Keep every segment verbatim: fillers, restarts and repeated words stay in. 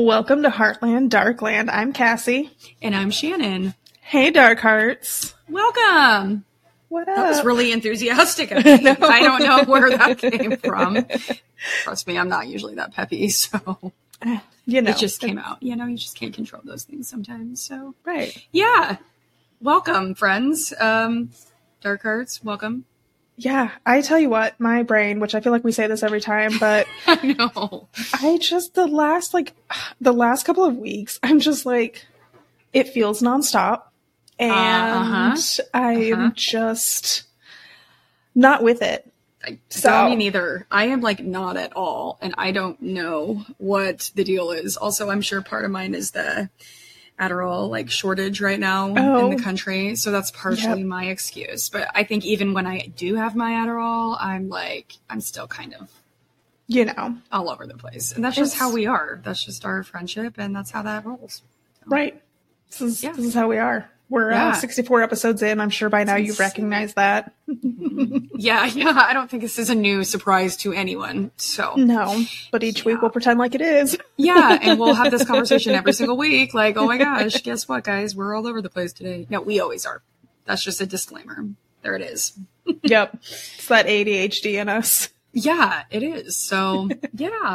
Welcome to Heartland Darkland. I'm Cassie. And I'm Shannon. Hey, Dark Hearts. Welcome. What up? That was really enthusiastic of me. I don't know where that came from. Trust me, I'm not usually that peppy, so you know, it just came out. You know, you just can't control those things sometimes. So right. Yeah. Welcome, friends. Um, Dark Hearts, welcome. Yeah, I tell you what, my brain, which I feel like we say this every time, but I know. I just, the last, like, the last couple of weeks, I'm just like, it feels nonstop. And uh, uh-huh. I am uh-huh. just not with it. I, so no, me neither. I am like not at all. And I don't know what the deal is. Also, I'm sure part of mine is the Adderall like shortage right now oh, in the country. So that's partially yep. my excuse. But I think even when I do have my Adderall, I'm like, I'm still kind of, you know, all over the place. And that's just how we are. That's just our friendship. And that's how that rolls. So. Right. This is, yeah. this is how we are. We're yeah. uh, sixty-four episodes in. I'm sure by now you've recognized that. yeah, yeah. I don't think this is a new surprise to anyone. So no, but each yeah. week we'll pretend like it is. yeah, and we'll have this conversation every single week. Like, oh my gosh, guess what, guys? We're all over the place today. No, we always are. That's just a disclaimer. There it is. Yep, it's that A D H D in us. Yeah, it is. So yeah.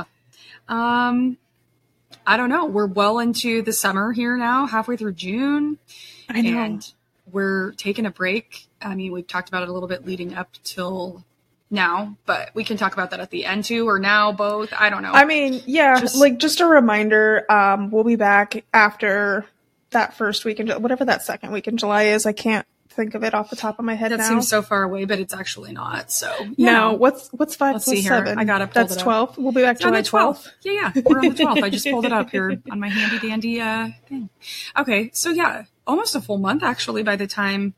Um, I don't know. We're well into the summer here now, halfway through June. I know. And we're taking a break. I mean, we've talked about it a little bit leading up till now, but we can talk about that at the end too, or now, both. I don't know. I mean, yeah, just, like just a reminder, um, we'll be back after that first week in, whatever that second week in July is. I can't think of it off the top of my head that now. That seems so far away, but it's actually not. So yeah. No, what's what's five Let's plus see here. seven? I got it. That's twelve. We'll be back July twelfth. Yeah, yeah. We're on the twelfth. I just pulled it up here on my handy dandy uh, thing. Okay, so yeah, almost a full month actually by the time.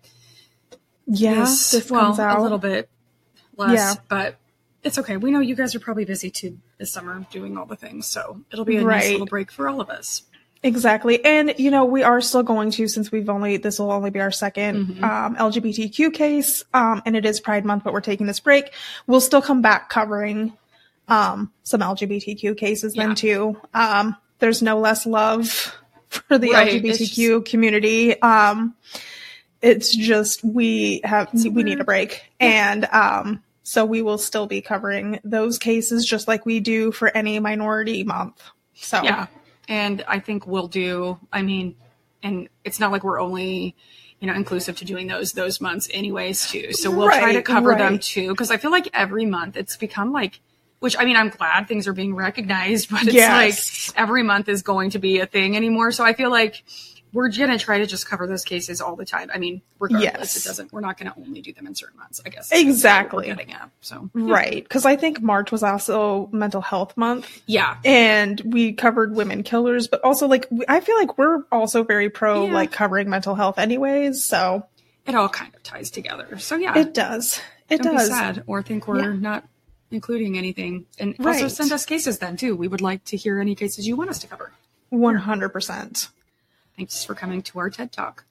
Yeah, this, this well, comes out. A little bit less, yeah. but it's okay. We know you guys are probably busy too this summer doing all the things, so it'll be a right. nice little break for all of us. Exactly. And, you know, we are still going to, since we've only, this will only be our second mm-hmm. um, L G B T Q case, um, and it is Pride Month, but we're taking this break. We'll still come back covering um, some L G B T Q cases yeah. then too. Um, there's no less love for the right. L G B T Q just... community. Um, it's just, we have, it's we weird. need a break. Yeah. And um, so we will still be covering those cases just like we do for any minority month. So yeah. And I think we'll do, I mean, and it's not like we're only, you know, inclusive to doing those, those months anyways too. So we'll right, try to cover right. them too. Cause I feel like every month it's become like, which I mean, I'm glad things are being recognized, but it's yes. like every month is going to be a thing anymore. So I feel like we're going to try to just cover those cases all the time. I mean, regardless, yes. it doesn't, we're not going to only do them in certain months, I guess. Exactly. That's what we're getting at, so. Yeah. Right. Cause I think March was also mental health month. Yeah. And we covered women killers, but also like, I feel like we're also very pro yeah. like covering mental health anyways. So it all kind of ties together. So yeah, it does. It Don't does. Be sad or think we're yeah. not including anything. And right. also send us cases then too. We would like to hear any cases you want us to cover. one hundred percent. Thanks for coming to our TED Talk.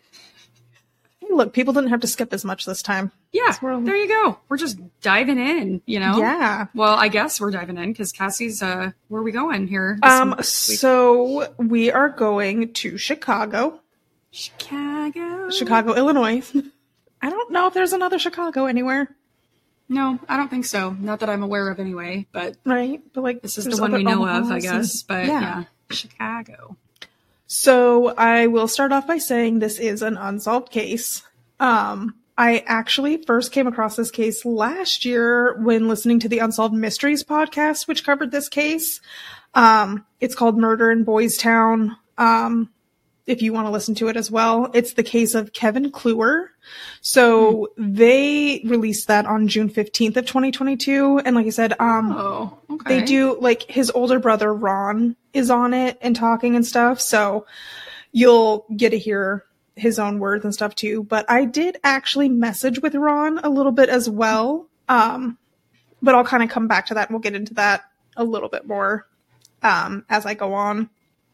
Look, people didn't have to skip as much this time. Yeah, there you go. We're just diving in, you know? Yeah. Well, I guess we're diving in because Cassie's, uh, where are we going here? Um, so we are going to Chicago. Chicago? Chicago, Illinois. I don't know if there's another Chicago anywhere. No, I don't think so. Not that I'm aware of anyway, but. Right. But like, this is the one we know of, I guess. But yeah. yeah, Chicago. So I will start off by saying this is an unsolved case. Um, I actually first came across this case last year when listening to the Unsolved Mysteries podcast, which covered this case. Um, it's called Murder in Boys Town. Um, if you want to listen to it as well, it's the case of Kevin Kluwer. So mm. they released that on June fifteenth of twenty twenty-two. And like I said, um, oh, okay. they do like his older brother, Ron, is on it and talking and stuff. So you'll get to hear his own words and stuff too. But I did actually message with Ron a little bit as well. Um, but I'll kind of come back to that and we'll get into that a little bit more, um, as I go on.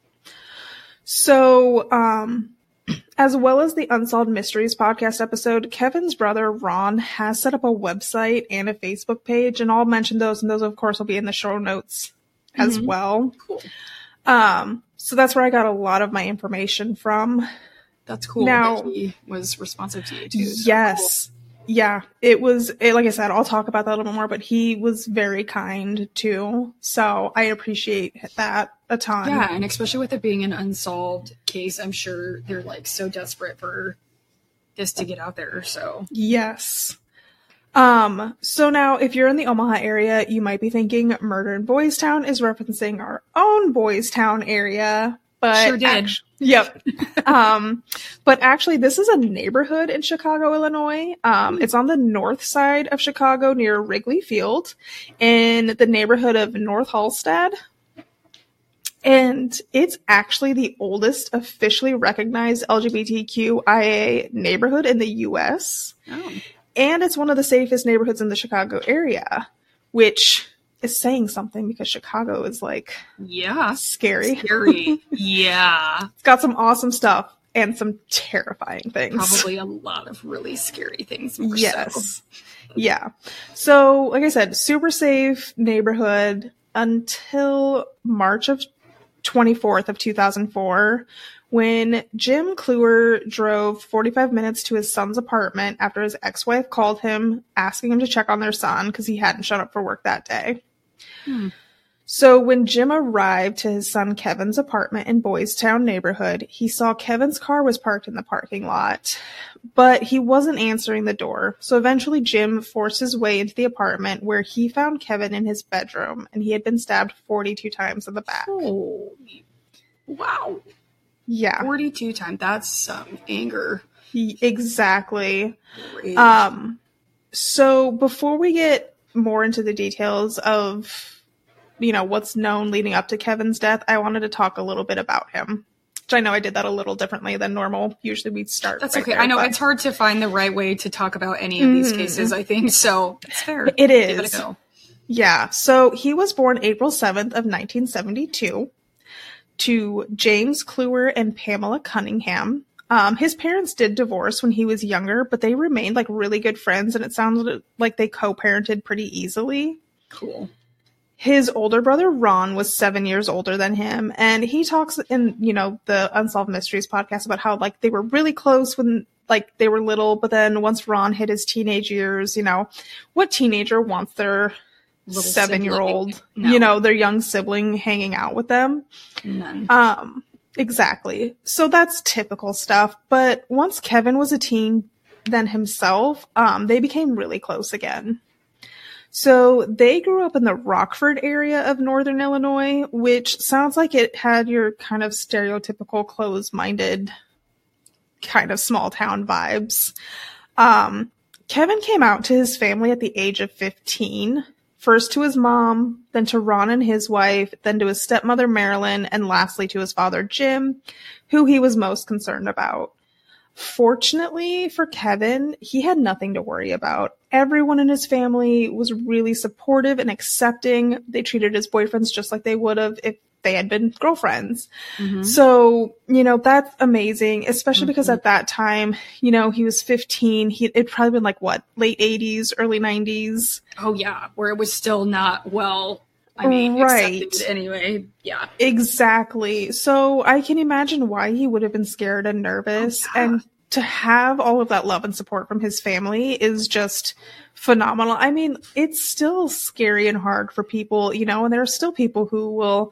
So, um, as well as the Unsolved Mysteries podcast episode, Kevin's brother, Ron, has set up a website and a Facebook page, and I'll mention those, and those, of course, will be in the show notes as mm-hmm. well. Cool. Um, so that's where I got a lot of my information from. That's cool Now, that he was responsive to you too. So yes. Cool. Yeah, it was, it, like I said, I'll talk about that a little bit more, but he was very kind too. So I appreciate that a ton. Yeah, and especially with it being an unsolved case, I'm sure they're like so desperate for this to get out there. So yes. Um, so now if you're in the Omaha area, you might be thinking Murder in Boys Town is referencing our own Boys Town area. But sure did. Act- yep. um, but actually, this is a neighborhood in Chicago, Illinois. Um, it's on the north side of Chicago near Wrigley Field in the neighborhood of North Halstead. And it's actually the oldest officially recognized L G B T Q I A neighborhood in the U S. Oh. And it's one of the safest neighborhoods in the Chicago area, which is saying something because Chicago is like yeah scary. Scary. Yeah. It's got some awesome stuff and some terrifying things. Probably a lot of really scary things. More yes. So. Yeah. So, like I said, super safe neighborhood until March of twenty-fourth of two thousand four, when Jim Kluwer drove forty-five minutes to his son's apartment after his ex-wife called him asking him to check on their son because he hadn't shown up for work that day. Hmm. So when Jim arrived to his son Kevin's apartment in Boys Town neighborhood, he saw Kevin's car was parked in the parking lot, but he wasn't answering the door. So eventually Jim forced his way into the apartment where he found Kevin in his bedroom, and he had been stabbed forty-two times in the back. Oh, wow. Yeah. forty-two times. That's some anger. He, exactly. Rage. Um, so before we get more into the details of, you know, what's known leading up to Kevin's death, I wanted to talk a little bit about him. Which I know I did that a little differently than normal. Usually we'd start. That's right okay. there, I know but it's hard to find the right way to talk about any of these Mhm. cases, I think. So it's fair. It is. Give it a go. Yeah. So he was born April seventh of nineteen seventy-two to James Kluwer and Pamela Cunningham. Um, his parents did divorce when he was younger, but they remained like really good friends, and it sounded like they co-parented pretty easily. Cool. His older brother, Ron, was seven years older than him. And he talks in, you know, the Unsolved Mysteries podcast about how, like, they were really close when, like, they were little. But then once Ron hit his teenage years, you know, what teenager wants their Little seven-year-old, sibling. No. you know, their young sibling hanging out with them? None. Um, exactly. So that's typical stuff. But once Kevin was a teen then himself, um, they became really close again. So they grew up in the Rockford area of Northern Illinois, which sounds like it had your kind of stereotypical closed-minded kind of small town vibes. Um, Kevin came out to his family at the age of fifteen, first to his mom, then to Ron and his wife, then to his stepmother Marilyn, and lastly to his father Jim, who he was most concerned about. Fortunately for Kevin, he had nothing to worry about. Everyone in his family was really supportive and accepting. They treated his boyfriends just like they would have if they had been girlfriends. Mm-hmm. So, you know, that's amazing, especially Mm-hmm. because at that time, you know, he was fifteen. He, it'd probably been like, what, late eighties, early nineties? Oh, yeah, where it was still not well, I mean, Right. accepted anyway. Yeah. Exactly. So I can imagine why he would have been scared and nervous. Oh, yeah. And to have all of that love and support from his family is just phenomenal. I mean, it's still scary and hard for people, you know, and there are still people who will,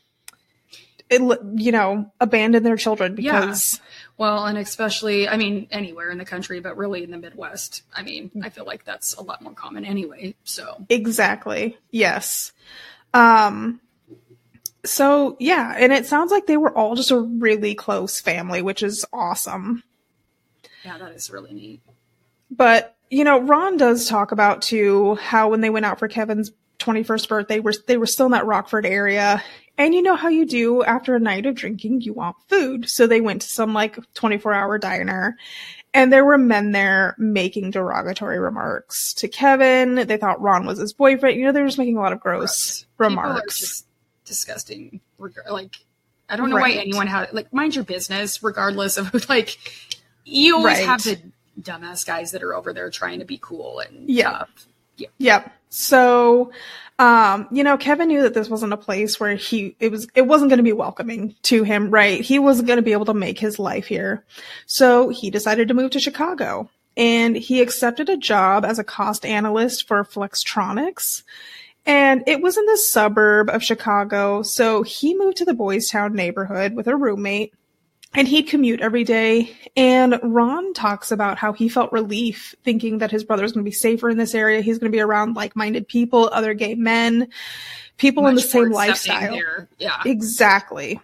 you know, abandon their children because... Yeah. Well, and especially, I mean, anywhere in the country, but really in the Midwest. I mean, I feel like that's a lot more common anyway, so. Exactly. Yes. Um, so, yeah, and it sounds like they were all just a really close family, which is awesome. Yeah, that is really neat. But, you know, Ron does talk about, too, how when they went out for Kevin's twenty-first birthday, were they were still in that Rockford area. And you know how you do after a night of drinking, you want food. So they went to some, like, twenty-four hour diner. And there were men there making derogatory remarks to Kevin. They thought Ron was his boyfriend. You know, they were just making a lot of gross Gross. remarks. People are just disgusting. Like, I don't know Right. why anyone had, like, mind your business, regardless of, like, you always Right. have the dumbass guys that are over there trying to be cool and Yeah. tough. Yeah. Yep, So, um, you know, Kevin knew that this wasn't a place where he, it was, it wasn't going to be welcoming to him, right? He wasn't going to be able to make his life here. So he decided to move to Chicago, and he accepted a job as a cost analyst for Flextronics. And it was in the suburb of Chicago. So he moved to the Boys Town neighborhood with a roommate, and he'd commute every day. And Ron talks about how he felt relief thinking that his brother was going to be safer in this area. He's going to be around like-minded people, other gay men, people Much in the same more accepting lifestyle. here. Yeah. Exactly.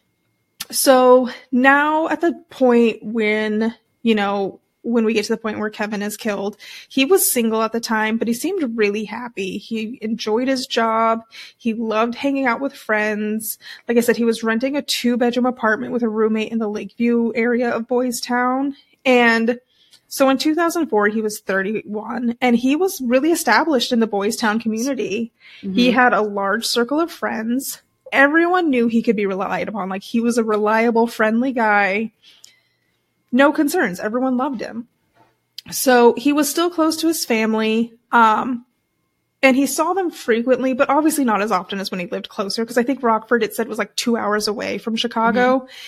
So now at the point when, you know, when we get to the point where Kevin is killed, he was single at the time, but he seemed really happy. He enjoyed his job. He loved hanging out with friends. Like I said, he was renting a two bedroom apartment with a roommate in the Lakeview area of Boys Town. And so in two thousand four, he was thirty-one, and he was really established in the Boys Town community. Mm-hmm. He had a large circle of friends. Everyone knew he could be relied upon. Like, he was a reliable, friendly guy. No concerns. Everyone loved him. So he was still close to his family. Um, and he saw them frequently, but obviously not as often as when he lived closer. Because I think Rockford, it said, was like two hours away from Chicago. Mm-hmm.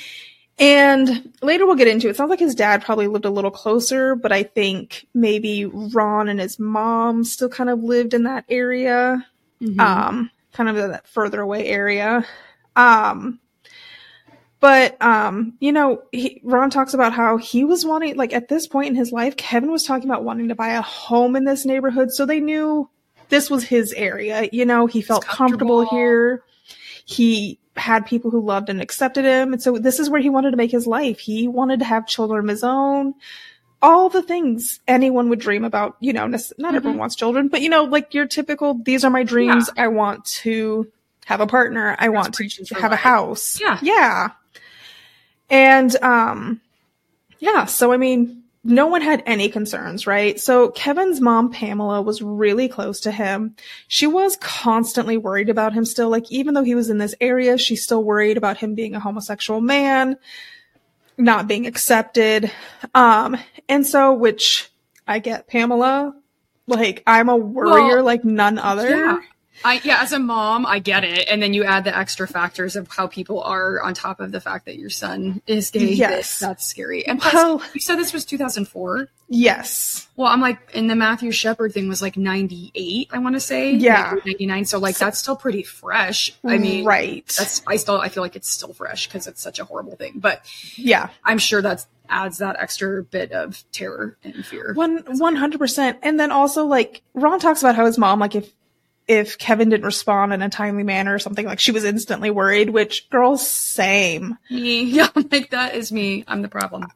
And later we'll get into it. It sounds like his dad probably lived a little closer, but I think maybe Ron and his mom still kind of lived in that area. Mm-hmm. Um, kind of that further away area. Um, But, um, you know, he, Ron talks about how he was wanting, like, at this point in his life, Kevin was talking about wanting to buy a home in this neighborhood. So they knew this was his area. You know, he felt comfortable. comfortable here. He had people who loved and accepted him. And so this is where he wanted to make his life. He wanted to have children of his own. All the things anyone would dream about. You know, not mm-hmm. everyone wants children, but, you know, like your typical, these are my dreams. Yeah. I want to have a partner. I want to have life. a house. Yeah. Yeah. And, um, yeah, so I mean, no one had any concerns, right? So Kevin's mom, Pamela, was really close to him. She was constantly worried about him still. Like, even though he was in this area, she's still worried about him being a homosexual man, not being accepted. Um, and so, which I get, Pamela, like, I'm a worrier well, like none other. Yeah. I, yeah, as a mom, I get it. And then you add the extra factors of how people are on top of the fact that your son is gay. Yes. That, that's scary. And plus, well, you said this was two thousand four? Yes. Well, I'm like, and the Matthew Shepard thing was like ninety-eight, I want to say. Yeah. ninety-nine. So like, that's still pretty fresh. I mean, right. That's, I still, I feel like it's still fresh because it's such a horrible thing. But yeah, I'm sure that's, adds that extra bit of terror and fear. One, one hundred percent. And then also, like, Ron talks about how his mom, like, if, if Kevin didn't respond in a timely manner or something, like, she was instantly worried, which, girl, same. Me. Yeah, like, that is me. I'm the problem.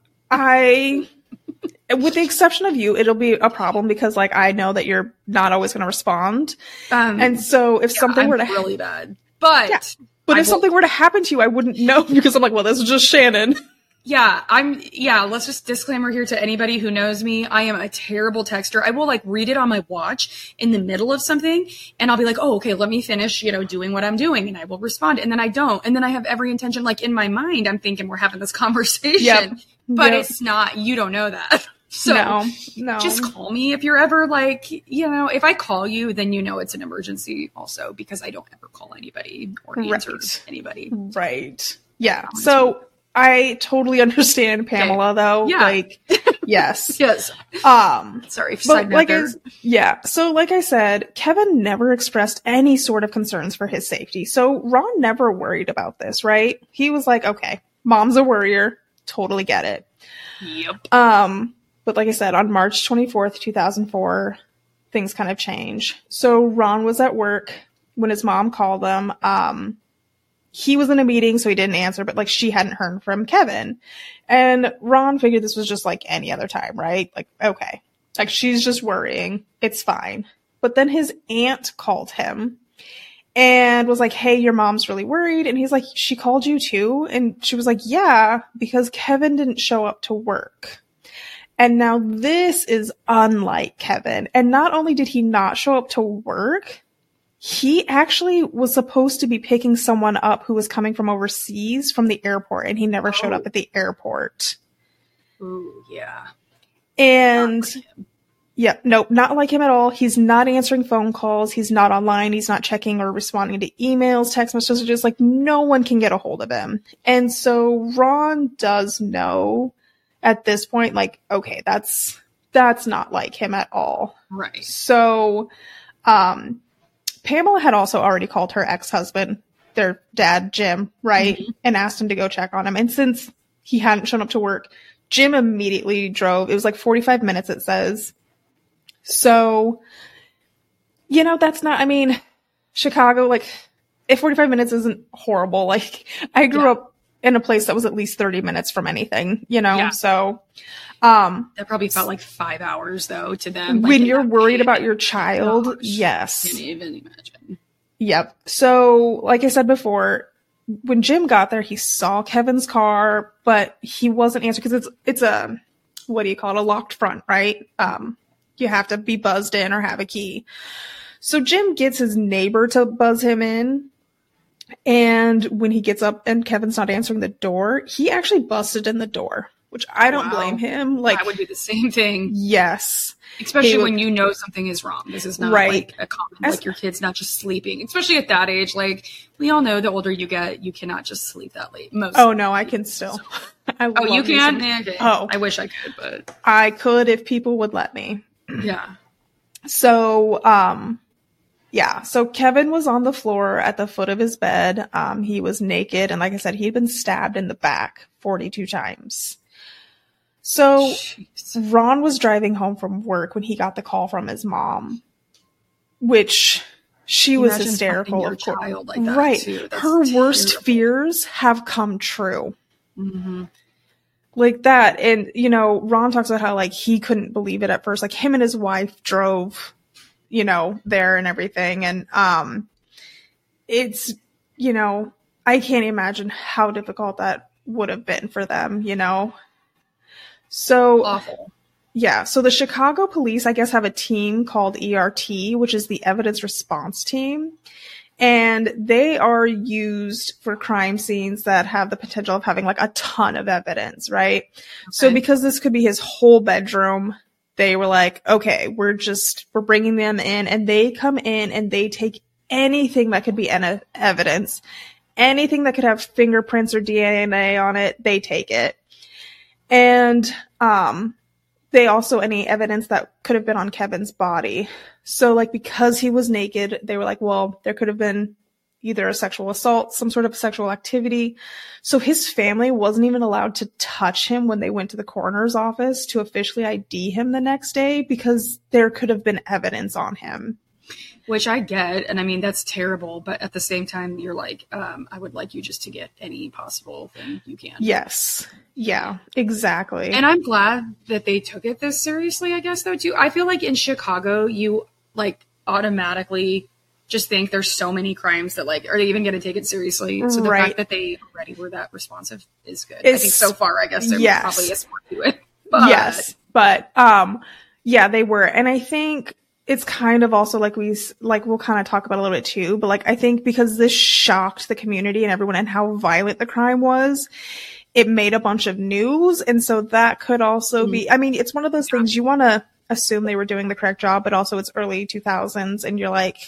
I, with the exception of you, it'll be a problem because, like, I know that you're not always going to respond. Um, and so if yeah, something I'm were to really bad, but, yeah, but I if will- something were to happen to you, I wouldn't know because I'm like, well, this is just Shannon. Yeah, I'm, yeah, let's just disclaimer here to anybody who knows me. I am a terrible texter. I will like read it on my watch in the middle of something and I'll be like, oh, okay, let me finish, you know, doing what I'm doing. And I will respond. And then I don't. And then I have every intention, like in my mind, I'm thinking we're having this conversation, yep. but yep. it's not, you don't know that. So no, no. just call me if you're ever like, you know, if I call you, then you know it's an emergency also because I don't ever call anybody or answer right. anybody. Right. Yeah. So I totally understand Pamela, okay. though. Yeah. Like, yes. yes. Um, Sorry. But like I, yeah. So like I said, Kevin never expressed any sort of concerns for his safety. So Ron never worried about this, right? He was like, okay, mom's a worrier. Totally get it. Yep. Um, but like I said, on March twenty-fourth, two thousand four, things kind of change. So Ron was at work when his mom called him. Um, He was in a meeting, so he didn't answer, but like she hadn't heard from Kevin. And Ron figured this was just like any other time, right? Like, okay, like she's just worrying. It's fine. But then his aunt called him and was like, hey, your mom's really worried. And he's like, she called you too? And she was like, yeah, because Kevin didn't show up to work. And now this is unlike Kevin. And not only did he not show up to work, he actually was supposed to be picking someone up who was coming from overseas from the airport, and he never oh. showed up at the airport. Ooh, yeah. And Yep. Nope. Not like him at all. He's not answering phone calls. He's not online. He's not checking or responding to emails, text messages. Like, no one can get a hold of him. And so Ron does know at this point, like, okay, that's, that's not like him at all. Right. So, um, Pamela had also already called her ex-husband, their dad, Jim, right? Mm-hmm. And asked him to go check on him. And since he hadn't shown up to work, Jim immediately drove. It was like forty-five minutes, it says. So, you know, that's not, I mean, Chicago, like, if forty-five minutes isn't horrible, like, I grew yeah. up in a place that was at least thirty minutes from anything, you know? Yeah. So, um, that probably felt like five hours though to them. Like, when you're worried about your child, gosh, yes. Can't even imagine. Yep. So, like I said before, when Jim got there, he saw Kevin's car, but he wasn't answering because it's, it's a, what do you call it? A locked front, right? Um, you have to be buzzed in or have a key. So Jim gets his neighbor to buzz him in. And when he gets up and Kevin's not answering the door, he actually busted in the door, which I don't wow. blame him. Like, I would do the same thing. Yes. Especially would, when you know something is wrong. This is not right. like a common, As, like your kid's not just sleeping, especially at that age. Like, we all know the older you get, you cannot just sleep that late. Most oh no, I can still. So. I oh, you can? Some, oh, I wish I could, but I could if people would let me. Yeah. So, um, yeah. So Kevin was on the floor at the foot of his bed. Um, he was naked. And like I said, he'd been stabbed in the back forty-two times. So Jeez. Ron was driving home from work when he got the call from his mom, which she was Imagine hysterical. Your of course. child like that right. Too. That's Her terrible. Worst fears have come true. Mm-hmm. Like that. And, you know, Ron talks about how, like, he couldn't believe it at first. Like, him and his wife drove, you know, there and everything. And, um, it's, you know, I can't imagine how difficult that would have been for them, you know? So, awful. Yeah. So the Chicago police, I guess, have a team called E R T, which is the evidence response team. And they are used for crime scenes that have the potential of having like a ton of evidence, right? Okay. So because this could be his whole bedroom, they were like, okay, we're just, we're bringing them in, and they come in and they take anything that could be en- evidence, anything that could have fingerprints or D N A on it, they take it. And, um, they also, any evidence that could have been on Kevin's body. So, like, because he was naked, they were like, well, there could have been either a sexual assault, some sort of sexual activity. So his family wasn't even allowed to touch him when they went to the coroner's office to officially I D him the next day because there could have been evidence on him. Which I get, and I mean, that's terrible, but at the same time, you're like, um, I would like you just to get any possible thing you can. Yes. Yeah, exactly. And I'm glad that they took it this seriously, I guess, though, too. I feel like in Chicago, you, like, automatically just think there's so many crimes that, like, are they even going to take it seriously? So the right. fact that they already were that responsive is good. It's, I think so far, I guess, there yes. probably is more to it. But, yes, but, um, yeah, they were. And I think it's kind of also like we, like we'll kind of talk about a little bit too, but like, I think because this shocked the community and everyone and how violent the crime was, it made a bunch of news. And so that could also mm-hmm. be, I mean, it's one of those things you want to assume they were doing the correct job, but also it's early two thousands and you're like,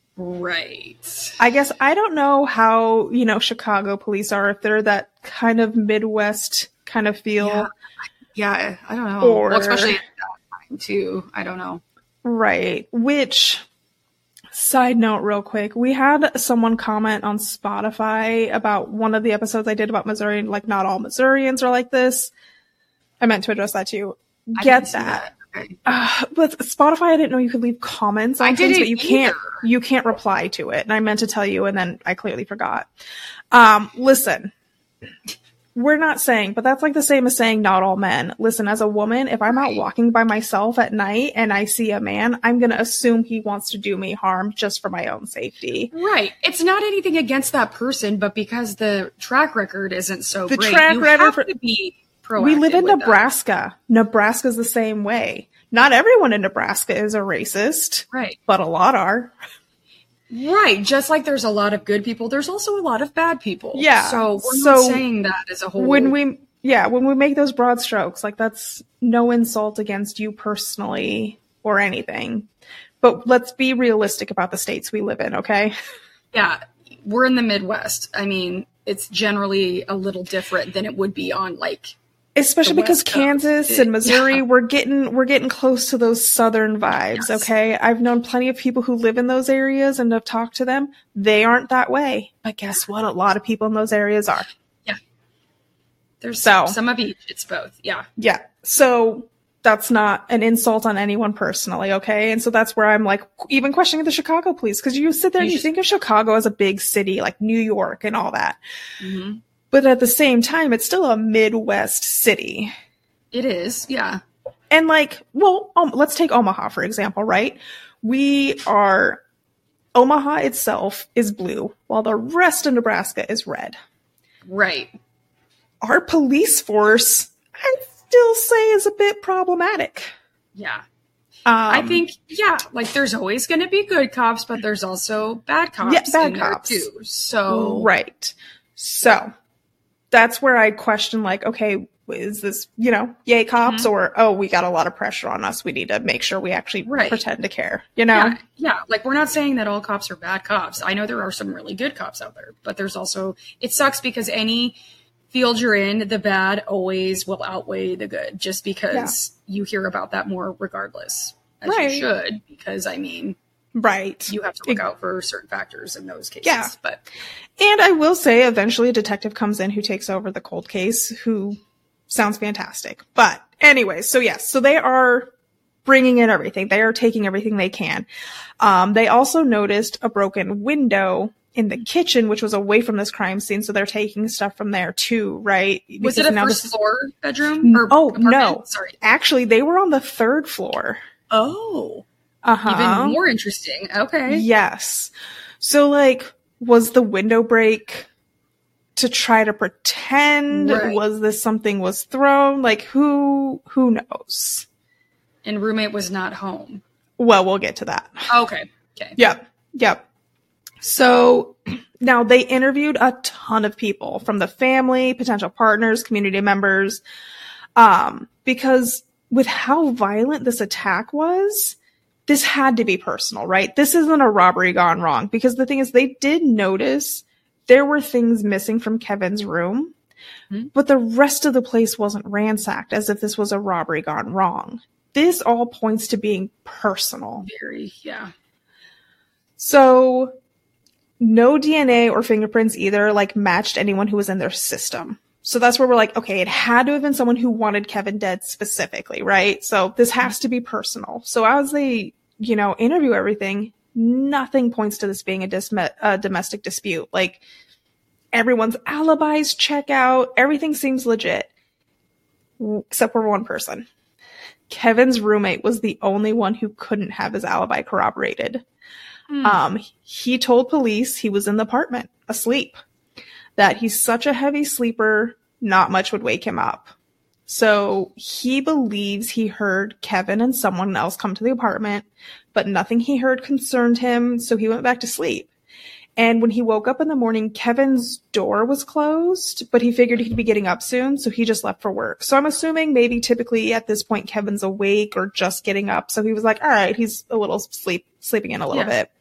right. I guess I don't know how, you know, Chicago police are, if they're that kind of Midwest kind of feel. Yeah, yeah I don't know. Or, well, especially at that time too. I don't know. Right. Which, side note real quick, we had someone comment on Spotify about one of the episodes I did about Missouri, like not all Missourians are like this. I meant to address that too. Get that. that. Okay. Uh, but Spotify, I didn't know you could leave comments on I things, didn't but you either. can't, you can't reply to it. And I meant to tell you, and then I clearly forgot. Um, listen. We're not saying, but that's like the same as saying not all men. Listen, as a woman, if I'm out walking by myself at night and I see a man, I'm going to assume he wants to do me harm just for my own safety. Right. It's not anything against that person, but because the track record isn't so the great, track you record have for, to be proactive. We live in with Nebraska. that. Nebraska's the same way. Not everyone in Nebraska is a racist. Right. But a lot are. Right. Just like there's a lot of good people, there's also a lot of bad people. Yeah. So we're so not saying that as a whole. When we, yeah, when we make those broad strokes, like that's no insult against you personally. or anything. But let's be realistic about the states we live in, okay? Yeah, we're in the Midwest. I mean, it's generally a little different than it would be on like especially because Kansas and Missouri, yeah. we're getting we're getting close to those southern vibes, yes. okay? I've known plenty of people who live in those areas and have talked to them. They aren't that way. But guess what? A lot of people in those areas are. Yeah. There's so, some of each. It's both. Yeah. Yeah. So that's not an insult on anyone personally, okay? And so that's where I'm like even questioning the Chicago police, because you sit there you and you just, think of Chicago as a big city like New York and all that. Mm-hmm. But at the same time, it's still a Midwest city. It is, yeah. And like, well, um, let's take Omaha, for example, right? We are, Omaha itself is blue, while the rest of Nebraska is red. Right. Our police force, I'd still say, is a bit problematic. Yeah. Um, I think, yeah, like there's always going to be good cops, but there's also bad cops yeah, bad in cops. there too. So. Right. So. That's where I question, like, okay, is this, you know, yay cops mm-hmm. or, oh, we got a lot of pressure on us. We need to make sure we actually right. pretend to care, you know? Yeah, yeah, like we're not saying that all cops are bad cops. I know there are some really good cops out there, but there's also, it sucks because any field you're in, the bad always will outweigh the good just because yeah. you hear about that more regardless, as right. you should, because I mean... Right. You have to look it, out for certain factors in those cases. Yeah. But and I will say eventually a detective comes in who takes over the cold case, who sounds fantastic. But anyway, so yes, so they are bringing in everything. They are taking everything they can. Um, they also noticed a broken window in the kitchen, which was away from this crime scene. So they're taking stuff from there too, right? Was because it a first this, floor bedroom? Or oh, apartment? no. Sorry. Actually, they were on the third floor. Oh. Uh-huh. Even more interesting. Okay. Yes. So, like, was the window break to try to pretend? Right. Was this something was thrown? Like, who who knows? And roommate was not home. Well, we'll get to that. Okay. Okay. Yep. Yep. So, now they interviewed a ton of people from the family, potential partners, community members, um, because with how violent this attack was, this had to be personal, right? This isn't a robbery gone wrong, because the thing is, they did notice there were things missing from Kevin's room, mm-hmm. but the rest of the place wasn't ransacked as if this was a robbery gone wrong. This all points to being personal. Very, yeah. So no D N A or fingerprints either, like, matched anyone who was in their system. So that's where we're like, okay, it had to have been someone who wanted Kevin dead specifically, right? So this has to be personal. So as they, you know, interview everything, nothing points to this being a, dis- a domestic dispute. Like, everyone's alibis check out. Everything seems legit. Except for one person. Kevin's roommate was the only one who couldn't have his alibi corroborated. Mm. Um, he told police he was in the apartment, asleep. That he's such a heavy sleeper, not much would wake him up. So he believes he heard Kevin and someone else come to the apartment, but nothing he heard concerned him, so he went back to sleep. And when he woke up in the morning, Kevin's door was closed, but he figured he'd be getting up soon, so he just left for work. So I'm assuming maybe typically at this point Kevin's awake or just getting up, so he was like, all right, he's a little sleep sleeping in a little yeah. bit.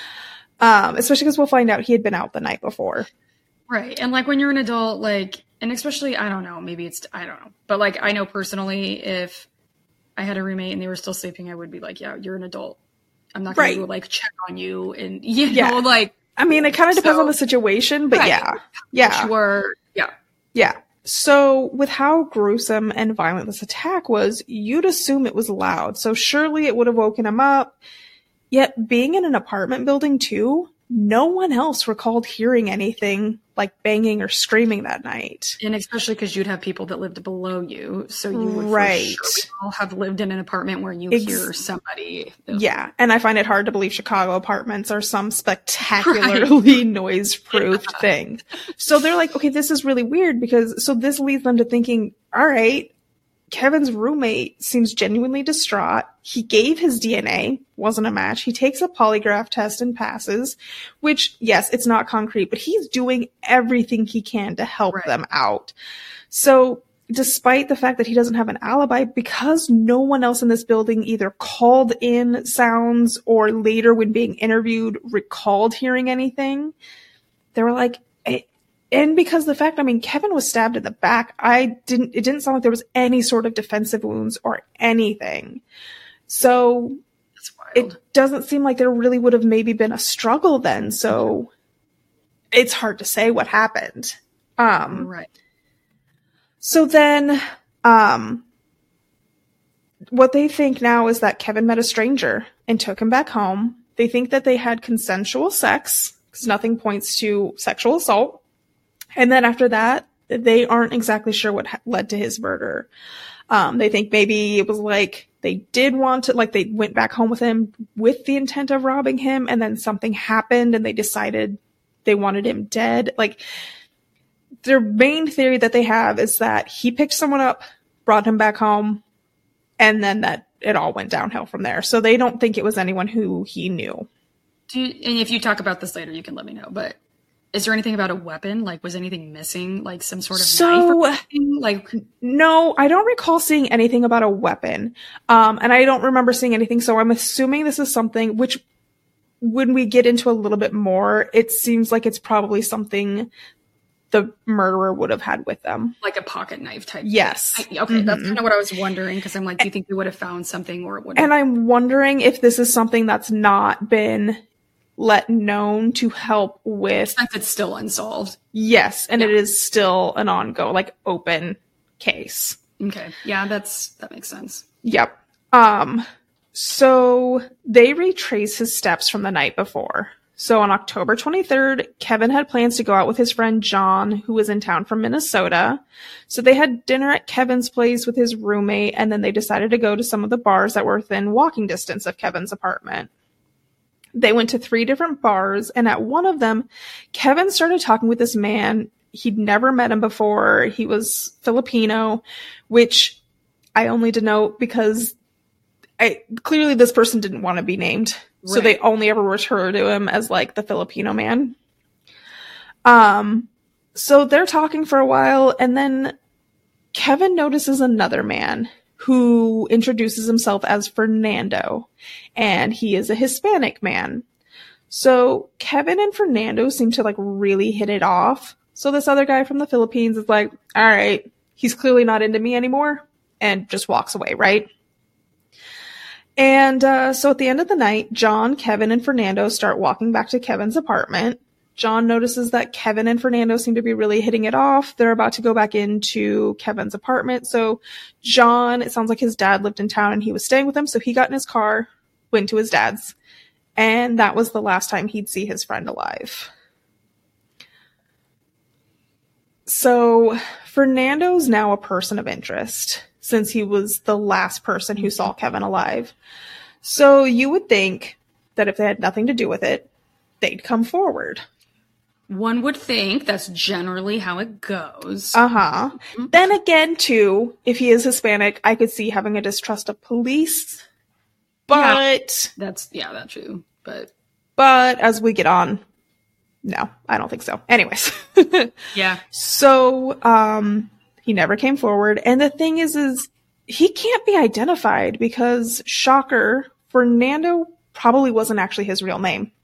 Um, especially because we'll find out he had been out the night before. Right. And like when you're an adult, like, and especially, I don't know, maybe it's, I don't know. But like, I know personally, if I had a roommate and they were still sleeping, I would be like, yeah, you're an adult. I'm not going right. to like check on you. And, you know, yeah. like. I mean, it kind of depends so, on the situation, but right. yeah. Yeah. Sure. Yeah. Yeah. So with how gruesome and violent this attack was, you'd assume it was loud. So surely it would have woken him up. Yet being in an apartment building too, no one else recalled hearing anything like banging or screaming that night. And especially because you'd have people that lived below you. So you would right. for sure all have lived in an apartment where you Ex- hear somebody. Yeah. And I find it hard to believe Chicago apartments are some spectacularly right. noise-proofed yeah. thing. So they're like, okay, this is really weird because, so this leads them to thinking, all right, Kevin's roommate seems genuinely distraught. He gave his D N A, wasn't a match. He takes a polygraph test and passes, which, yes, it's not concrete, but he's doing everything he can to help right. them out. So despite the fact that he doesn't have an alibi, because no one else in this building either called in sounds or later when being interviewed recalled hearing anything, they were like, and because the fact, I mean, Kevin was stabbed in the back, I didn't, it didn't sound like there was any sort of defensive wounds or anything. So That's wild. It doesn't seem like there really would have maybe been a struggle then. So it's hard to say what happened. Um, right. So then, um, what they think now is that Kevin met a stranger and took him back home. They think that they had consensual sex because nothing points to sexual assault. And then after that, they aren't exactly sure what ha- led to his murder. Um, they think maybe it was like they did want to, like they went back home with him with the intent of robbing him, and then something happened and they decided they wanted him dead. Like, their main theory that they have is that he picked someone up, brought him back home, and then that it all went downhill from there. So they don't think it was anyone who he knew. Do you, and if you talk about this later, you can let me know, but is there anything about a weapon? Like, was anything missing? Like some sort of so, knife or anything? Like, no, I don't recall seeing anything about a weapon. Um, and I don't remember seeing anything. So I'm assuming this is something which, when we get into a little bit more, it seems like it's probably something the murderer would have had with them. Like a pocket knife type. Yes. I, okay. Mm-hmm. That's kind of what I was wondering. Cause I'm like, do you think they would have found something or it would? And I'm wondering if this is something that's not been let known to help with. Since it's still unsolved. Yes. And yeah. it is still an ongoing, like open case. Okay. Yeah. That's, that makes sense. Yep. Um, so they retrace his steps from the night before. So on October twenty-third, Kevin had plans to go out with his friend John, who was in town from Minnesota. So they had dinner at Kevin's place with his roommate, and then they decided to go to some of the bars that were within walking distance of Kevin's apartment. They went to three different bars, and at one of them, Kevin started talking with this man. He'd never met him before. He was Filipino, which I only denote because I, clearly this person didn't want to be named. Right. So they only ever refer to him as like the Filipino man. Um, so they're talking for a while, and then Kevin notices another man who introduces himself as Fernando, and he is a Hispanic man. So Kevin and Fernando seem to like really hit it off. So this other guy from the Philippines is like, all right, he's clearly not into me anymore, and just walks away, right? And uh, so at the end of the night, John, Kevin, and Fernando start walking back to Kevin's apartment. John notices that Kevin and Fernando seem to be really hitting it off. They're about to go back into Kevin's apartment. So John, it sounds like his dad lived in town and he was staying with him. So he got in his car, went to his dad's. And that was the last time he'd see his friend alive. So Fernando's now a person of interest, since he was the last person who saw Kevin alive. So you would think that if they had nothing to do with it, they'd come forward. One would think that's generally how it goes. Uh-huh. Mm-hmm. Then again, too, if he is Hispanic, I could see having a distrust of police. But... Yeah, that's, yeah, that's true. But... But as we get on, no, I don't think so. Anyways. Yeah. So, um... he never came forward. And the thing is, is he can't be identified because, shocker, Fernando probably wasn't actually his real name.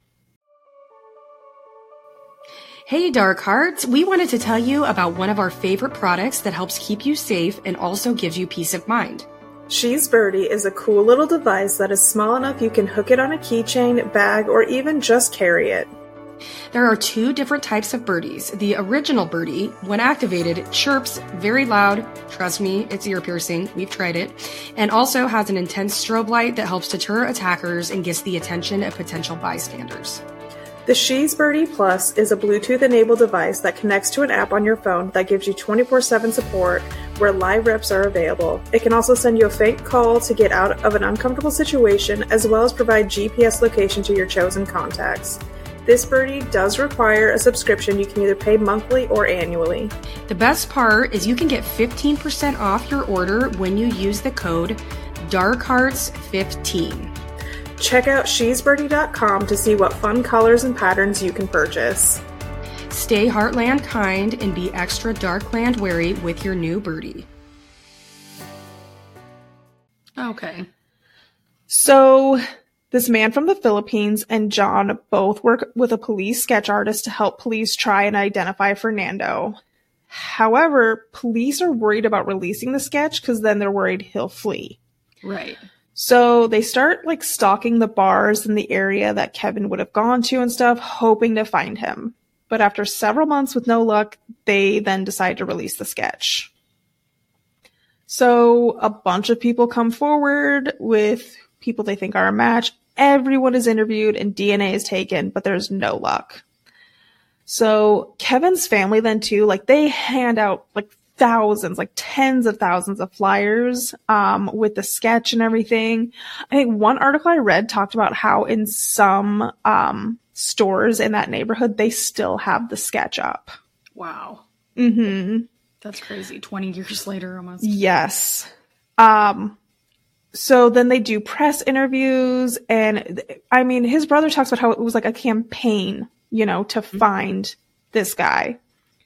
Hey, Dark Hearts. We wanted to tell you about one of our favorite products that helps keep you safe and also gives you peace of mind. She's Birdie is a cool little device that is small enough you can hook it on a keychain, bag, or even just carry it. There are two different types of birdies. The original birdie, when activated, chirps very loud. Trust me, it's ear piercing. We've tried it. And also has an intense strobe light that helps deter attackers and gets the attention of potential bystanders. The She's Birdie Plus is a Bluetooth-enabled device that connects to an app on your phone that gives you twenty-four seven support where live reps are available. It can also send you a fake call to get out of an uncomfortable situation, as well as provide G P S location to your chosen contacts. This birdie does require a subscription. You can either pay monthly or annually. The best part is you can get fifteen percent off your order when you use the code dark hearts fifteen. Check out she's birdie dot com to see what fun colors and patterns you can purchase. Stay Heartland kind and be extra Darkland wary with your new birdie. Okay. So this man from the Philippines and John both work with a police sketch artist to help police try and identify Fernando. However, police are worried about releasing the sketch because then they're worried he'll flee. Right. So they start like stalking the bars in the area that Kevin would have gone to and stuff, hoping to find him. But after several months with no luck, they then decide to release the sketch. So a bunch of people come forward with people they think are a match. Everyone is interviewed and D N A is taken, but there's no luck. So Kevin's family then too, like they hand out like thousands, like tens of thousands of flyers um, with the sketch and everything. I think one article I read talked about how in some um, stores in that neighborhood, they still have the sketch up. Wow. Mm-hmm. That's crazy. twenty years later almost. Yes. Um, so then they do press interviews, and I mean, his brother talks about how it was like a campaign, you know, to find this guy.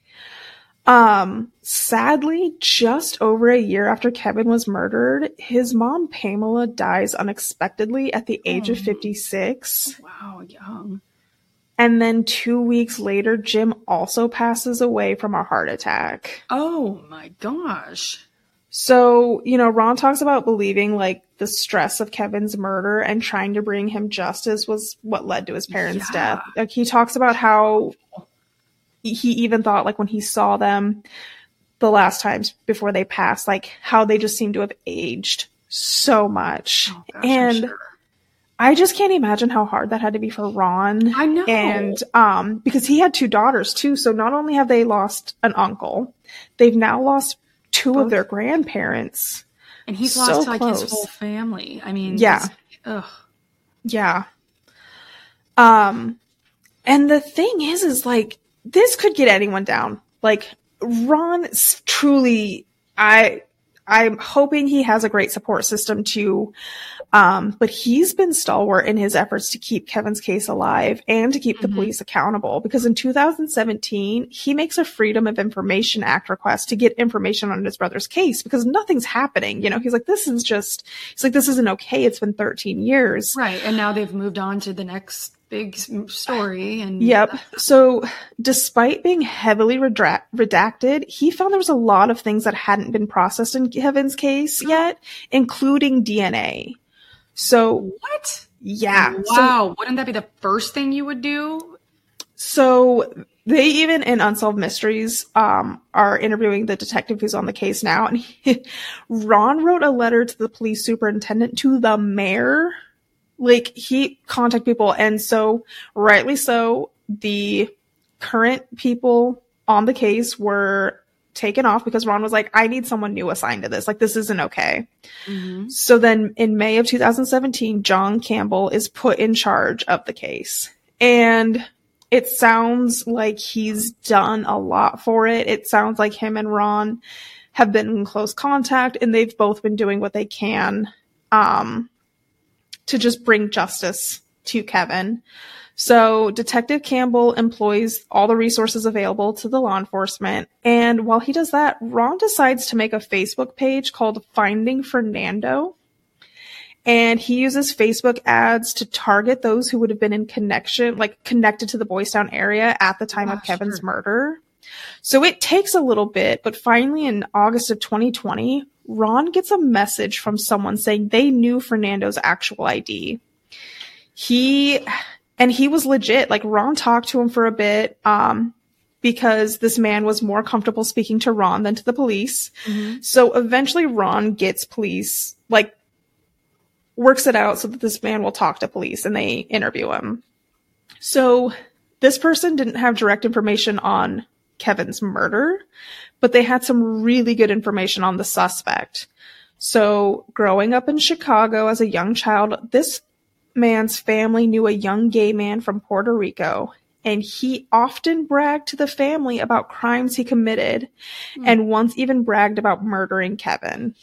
Um, sadly, just over a year after Kevin was murdered, his mom, Pamela, dies unexpectedly at the age oh. of fifty-six. Wow, young. And then two weeks later, Jim also passes away from a heart attack. Oh my gosh. So, you know, Ron talks about believing like the stress of Kevin's murder and trying to bring him justice was what led to his parents' yeah. death. Like he talks about how he even thought like when he saw them the last times before they passed, like how they just seemed to have aged so much. Oh, gosh, and I'm sure. I just can't imagine how hard that had to be for Ron. I know. And um, because he had two daughters too. So not only have they lost an uncle, they've now lost two Both. of their grandparents. And he's so lost like close. his whole family. I mean, yeah. Ugh. Yeah. Um, and the thing is, is like, this could get anyone down. Like, Ron truly, I, I'm hoping he has a great support system too. Um, but he's been stalwart in his efforts to keep Kevin's case alive and to keep the mm-hmm. police accountable, because in two thousand seventeen, he makes a Freedom of Information Act request to get information on his brother's case because nothing's happening. You know, he's like, this is just, he's like, this isn't okay. It's been thirteen years. Right. And now they've moved on to the next big story. And yep. So despite being heavily redra- redacted, he found there was a lot of things that hadn't been processed in Kevin's case yet, including D N A. So what? Yeah. Wow. So, wouldn't that be the first thing you would do? So they even in Unsolved Mysteries um, are interviewing the detective who's on the case now. And he, Ron wrote a letter to the police superintendent, to the mayor. Like, he contacted people. And so, rightly so, the current people on the case were taken off because Ron was like, I need someone new assigned to this. Like, this isn't okay. Mm-hmm. So then in May of two thousand seventeen, John Campbell is put in charge of the case. And it sounds like he's done a lot for it. It sounds like him and Ron have been in close contact, and they've both been doing what they can um, to just bring justice to Kevin. So Detective Campbell employs all the resources available to the law enforcement. And while he does that, Ron decides to make a Facebook page called Finding Fernando. And he uses Facebook ads to target those who would have been in connection, like connected to the Boys Town area at the time oh, of Kevin's sure. murder. So it takes a little bit, but finally in August of twenty twenty, Ron gets a message from someone saying they knew Fernando's actual I D. He... And he was legit. Like, Ron talked to him for a bit um, because this man was more comfortable speaking to Ron than to the police. Mm-hmm. So eventually Ron gets police, like, works it out so that this man will talk to police and they interview him. So this person didn't have direct information on Kevin's murder, but they had some really good information on the suspect. So growing up in Chicago as a young child, this man's family knew a young gay man from Puerto Rico, and he often bragged to the family about crimes he committed, mm. and once even bragged about murdering Kevin.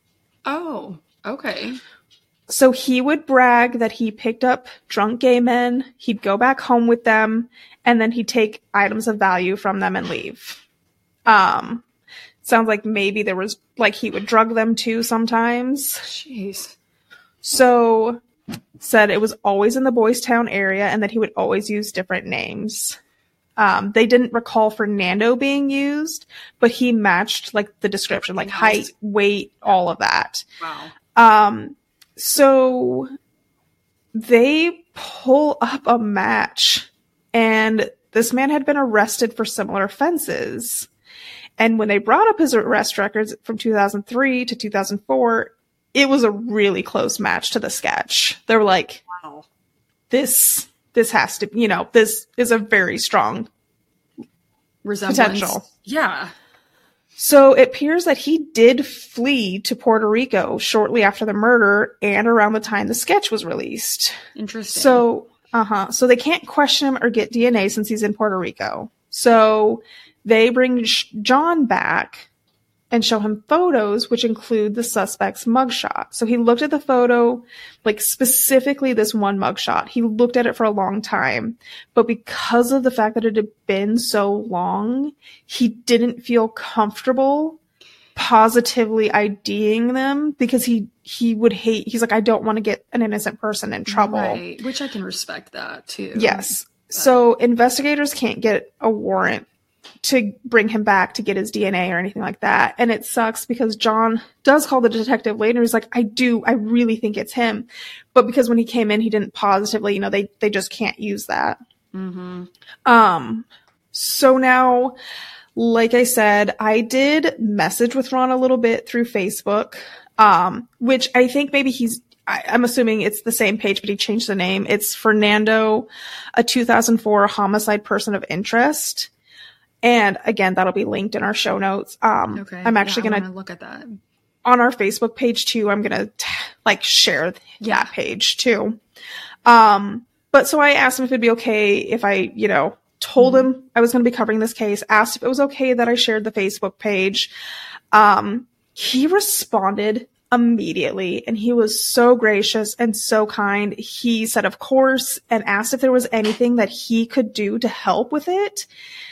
Oh, okay. So he would brag that he picked up drunk gay men, he'd go back home with them, and then he'd take items of value from them and leave. Um, sounds like maybe there was, like, he would drug them too sometimes. Jeez. So, said it was always in the Boys Town area and that he would always use different names. Um, they didn't recall Fernando being used, but he matched, like, the description, like height, weight, all of that. Wow. Um, so they pull up a match, and this man had been arrested for similar offenses. And when they brought up his arrest records from two thousand three to two thousand four, it was a really close match to the sketch. They were like, wow, this, this has to, you know, this is a very strong resemblance. Potential. Yeah. So it appears that he did flee to Puerto Rico shortly after the murder and around the time the sketch was released. Interesting. So, uh-huh. So they can't question him or get D N A since he's in Puerto Rico. So they bring John back and show him photos, which include the suspect's mugshot. So he looked at the photo, like specifically this one mugshot. He looked at it for a long time, but because of the fact that it had been so long, he didn't feel comfortable positively IDing them because he, he would hate, he's like, I don't want to get an innocent person in trouble. Right, which I can respect that too. Yes. But. So investigators can't get a warrant to bring him back to get his D N A or anything like that. And it sucks because John does call the detective later. He's like, I do, I really think it's him. But because when he came in, he didn't positively, you know, they, they just can't use that. Mm-hmm. Um, so now, like I said, I did message with Ron a little bit through Facebook, um, which I think maybe he's, I, I'm assuming it's the same page, but he changed the name. It's Fernando, a two thousand four homicide person of interest. And again, that'll be linked in our show notes. Um, okay. I'm actually yeah, going to look at that on our Facebook page too. I'm going to like share yeah. that page too. Um, but so I asked him if it'd be okay if I, you know, told mm-hmm. him I was going to be covering this case, asked if it was okay that I shared the Facebook page. Um, he responded immediately and he was so gracious and so kind. He said, of course, and asked if there was anything that he could do to help with it.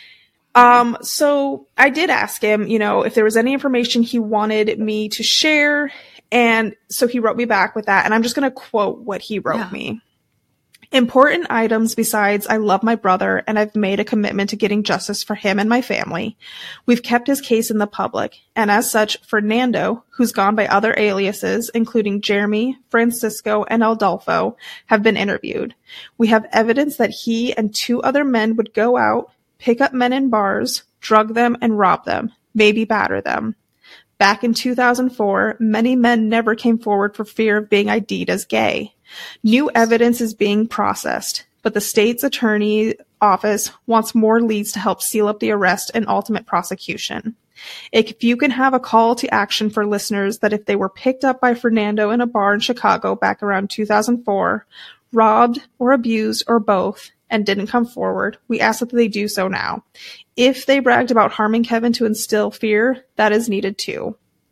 Um, so I did ask him, you know, if there was any information he wanted me to share. And so he wrote me back with that. And I'm just going to quote what he wrote yeah. me. Important items besides I love my brother and I've made a commitment to getting justice for him and my family. We've kept his case in the public. And as such, Fernando, who's gone by other aliases, including Jeremy, Francisco, and Adolfo, have been interviewed. We have evidence that he and two other men would go out, pick up men in bars, drug them, and rob them, maybe batter them. Back in two thousand four, many men never came forward for fear of being ID'd as gay. New evidence is being processed, but the state's attorney office wants more leads to help seal up the arrest and ultimate prosecution. If you can have a call to action for listeners that if they were picked up by Fernando in a bar in Chicago back around two thousand four, robbed or abused or both, and didn't come forward, we ask that they do so now. If they bragged about harming Kevin to instill fear, that is needed too.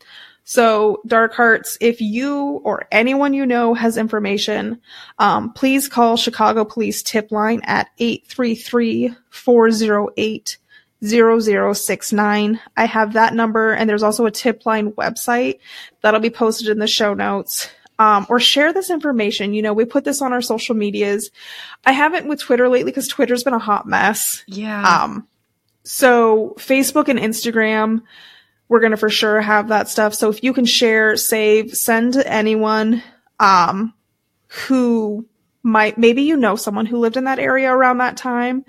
So, Dark Hearts, if you or anyone you know has information, um, please call Chicago Police Tip Line at eight three three, four oh eight, zero zero six nine. I have that number, and there's also a Tip Line website that'll be posted in the show notes. Um, or share this information. You know, we put this on our social medias. I haven't with Twitter lately because Twitter's been a hot mess. Yeah. Um, so Facebook and Instagram, we're going to for sure have that stuff. So if you can share, save, send to anyone, um, who might, maybe you know someone who lived in that area around that time.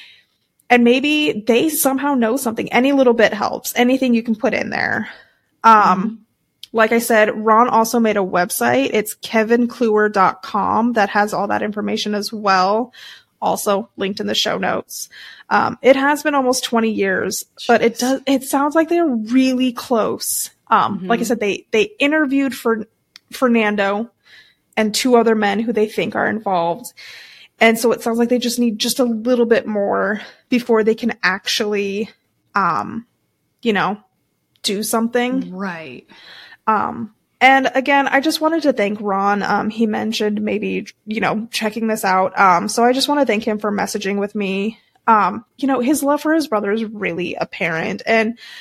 And maybe they somehow know something. Any little bit helps. Anything you can put in there. Um, mm-hmm. Like I said, Ron also made a website. It's kevin kluwer dot com that has all that information as well. Also linked in the show notes. Um, it has been almost twenty years, Jeez. But it does, it sounds like they're really close. Um, mm-hmm. Like I said, they, they interviewed for Fernando and two other men who they think are involved. And so it sounds like they just need just a little bit more before they can actually, um, you know, do something. Right. Um, and again, I just wanted to thank Ron. Um, he mentioned maybe, you know, checking this out. Um, so I just want to thank him for messaging with me. Um, you know, his love for his brother is really apparent. And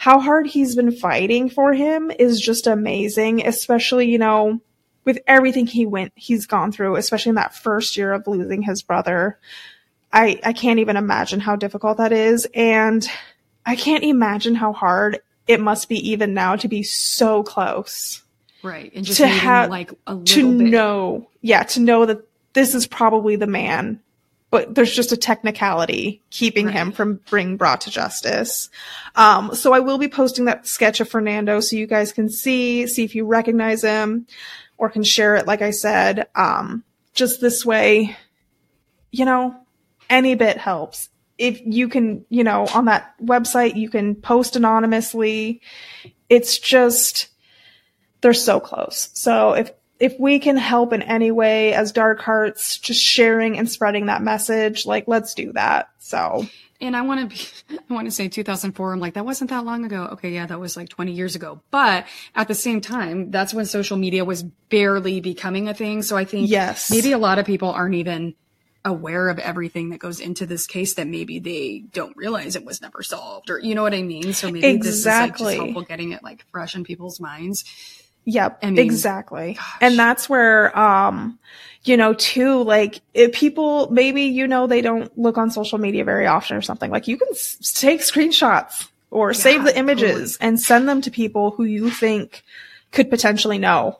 how hard he's been fighting for him is just amazing, especially, you know, with everything he went, he's gone through, especially in that first year of losing his brother. I, I can't even imagine how difficult that is. And I can't imagine how hard it must be even now to be so close. Right. And just to needing, have, like a little to bit. know, yeah, to know that this is probably the man, but there's just a technicality keeping Right. him from being brought to justice. Um, so I will be posting that sketch of Fernando so you guys can see, see if you recognize him or can share it. Like I said, um, just this way, you know, any bit helps. If you can, you know, on that website, you can post anonymously. It's just, they're so close. So if, if we can help in any way as Dark Hearts, just sharing and spreading that message, like, let's do that. So. And I want to be, I want to say two thousand four. I'm like, that wasn't that long ago. Okay. Yeah. That was like twenty years ago. But at the same time, that's when social media was barely becoming a thing. So I think yes, maybe a lot of people aren't even aware of everything that goes into this case, that maybe they don't realize it was never solved, or you know what I mean? So maybe exactly. this is like just helpful getting it like fresh in people's minds. Yep, I mean, exactly. gosh. And that's where, um, you know, too, like if people, maybe, you know, they don't look on social media very often or something, like you can s- take screenshots or Yeah, save the images totally. and send them to people who you think could potentially know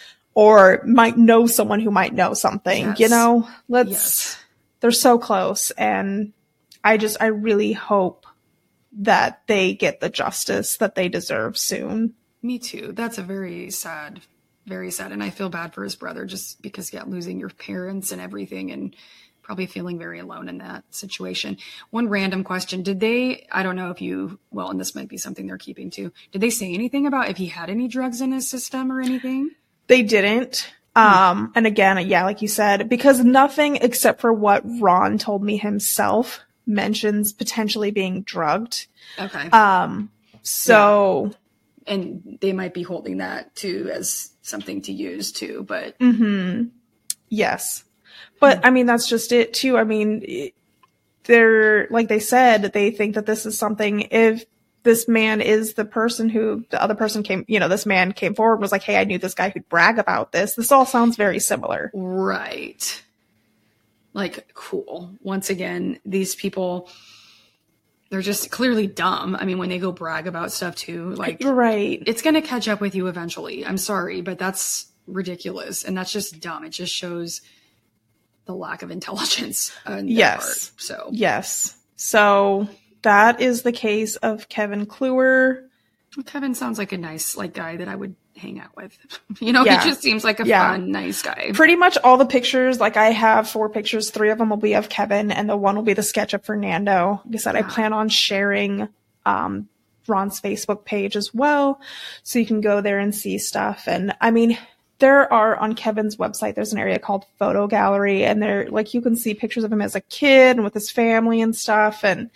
or might know someone who might know something, Yes. you know, let's, Yes. they're so close. And I just, I really hope that they get the justice that they deserve soon. Me too. That's a very sad, very sad. And I feel bad for his brother just because, yeah, losing your parents and everything and probably feeling very alone in that situation. One random question. Did they, I don't know if you, well, and this might be something they're keeping too. Did they say anything about if he had any drugs in his system or anything? They didn't. Um, and again, yeah, like you said, because nothing except for what Ron told me himself mentions potentially being drugged. Okay. Um, so. Yeah. And they might be holding that too as something to use too, but. Mm-hmm. Yes. But mm-hmm. I mean, that's just it too. I mean, they're, like they said, they think that this is something, if this man is the person who the other person came, you know, this man came forward and was like, hey, I knew this guy who'd brag about this. This all sounds very similar. Right. Like, cool. Once again, these people, they're just clearly dumb. I mean, when they go brag about stuff too, like, right. It's going to catch up with you eventually. I'm sorry, but that's ridiculous. And that's just dumb. It just shows the lack of intelligence on their yes. part. So, yes. So that is the case of Kevin Kluwer. Kevin sounds like a nice, like, guy that I would hang out with. You know, yeah. he just seems like a yeah. fun, nice guy. Pretty much all the pictures, like I have four pictures, three of them will be of Kevin, and the one will be the sketch of Fernando. Like I said, yeah. I plan on sharing um, Ron's Facebook page as well, so you can go there and see stuff. And I mean, there are, on Kevin's website, there's an area called Photo Gallery, and there, like, you can see pictures of him as a kid and with his family and stuff, and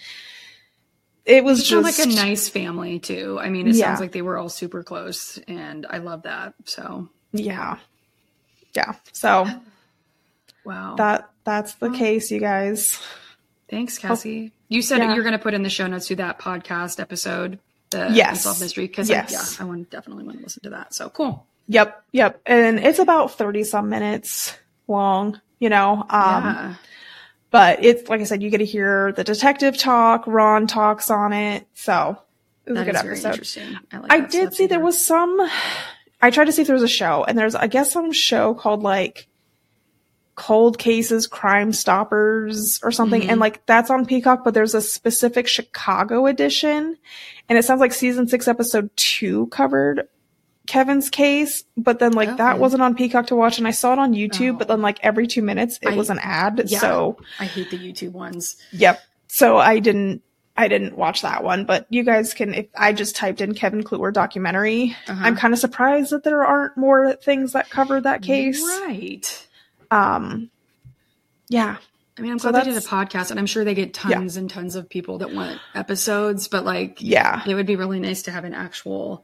it was it just like a nice family too. I mean, it yeah. sounds like they were all super close, and I love that. So yeah, yeah. So wow, that that's the well, case, you guys. Thanks, Cassie. Oh, you said yeah. you're going to put in the show notes to that podcast episode, the yes. Unsolved Mystery, because yes. yeah, I want definitely want to listen to that. So cool. Yep, yep. And it's about thirty some minutes long. You know. Um, yeah. But it's, like I said, you get to hear the detective talk. Ron talks on it. So it was that a good is episode. Very interesting. I, like I that did see there was some, I tried to see if there was a show, and there's, I guess, some show called like Cold Cases, Crime Stoppers or something. Mm-hmm. And like that's on Peacock, but there's a specific Chicago edition. And it sounds like season six, episode two covered Kevin's case, but then like okay. that wasn't on Peacock to watch, and I saw it on YouTube, oh. but then like every two minutes it I, was an ad. Yeah, so I hate the YouTube ones. Yep. So I didn't I didn't watch that one, but you guys can, if I just typed in Kevin Kluwer documentary, uh-huh. I'm kind of surprised that there aren't more things that cover that case. Right. Um yeah. I mean, I'm glad so they did a podcast, and I'm sure they get tons yeah. and tons of people that want episodes, but like yeah. it would be really nice to have an actual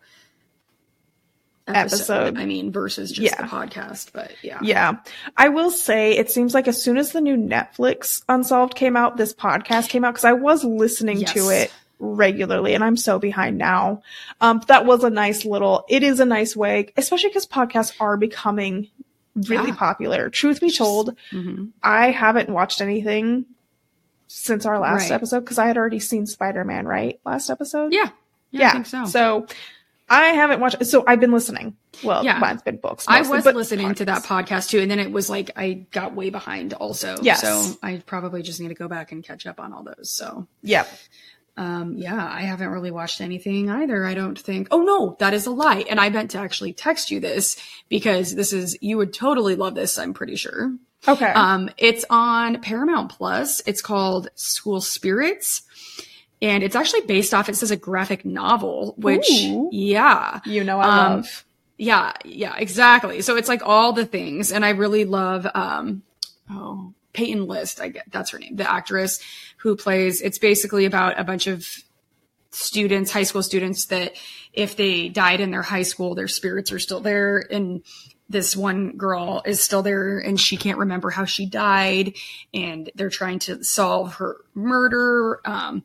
Episode, episode. I mean, versus just yeah. the podcast, but yeah. Yeah. I will say, it seems like as soon as the new Netflix Unsolved came out, this podcast came out, because I was listening yes. to it regularly, and I'm so behind now. Um, that was a nice little, it is a nice way, especially because podcasts are becoming really Yeah. popular. Truth be told, Mm-hmm. I haven't watched anything since our last Right. episode because I had already seen Spider-Man, right? Last episode? Yeah. Yeah, I think so. So I haven't watched, so I've been listening. Well, Yeah. mine's been books. I mostly, was but listening to that podcasts. podcast too, and then it was like I got way behind also. Yes. So I probably just need to go back and catch up on all those. So Yep. um yeah, I haven't really watched anything either, I don't think. Oh no, that is a lie. And I meant to actually text you this because this is, you would totally love this, I'm pretty sure. Okay. Um, it's on Paramount Plus. It's called School Spirits. And it's actually based off, it says a graphic novel, which, Ooh. yeah. you know I um, love. Yeah, yeah, exactly. So it's like all the things. And I really love, um, oh, Peyton List, I get, that's her name, the actress who plays, it's basically about a bunch of students, high school students, that if they died in their high school, their spirits are still there. And this one girl is still there and she can't remember how she died. And they're trying to solve her murder, um,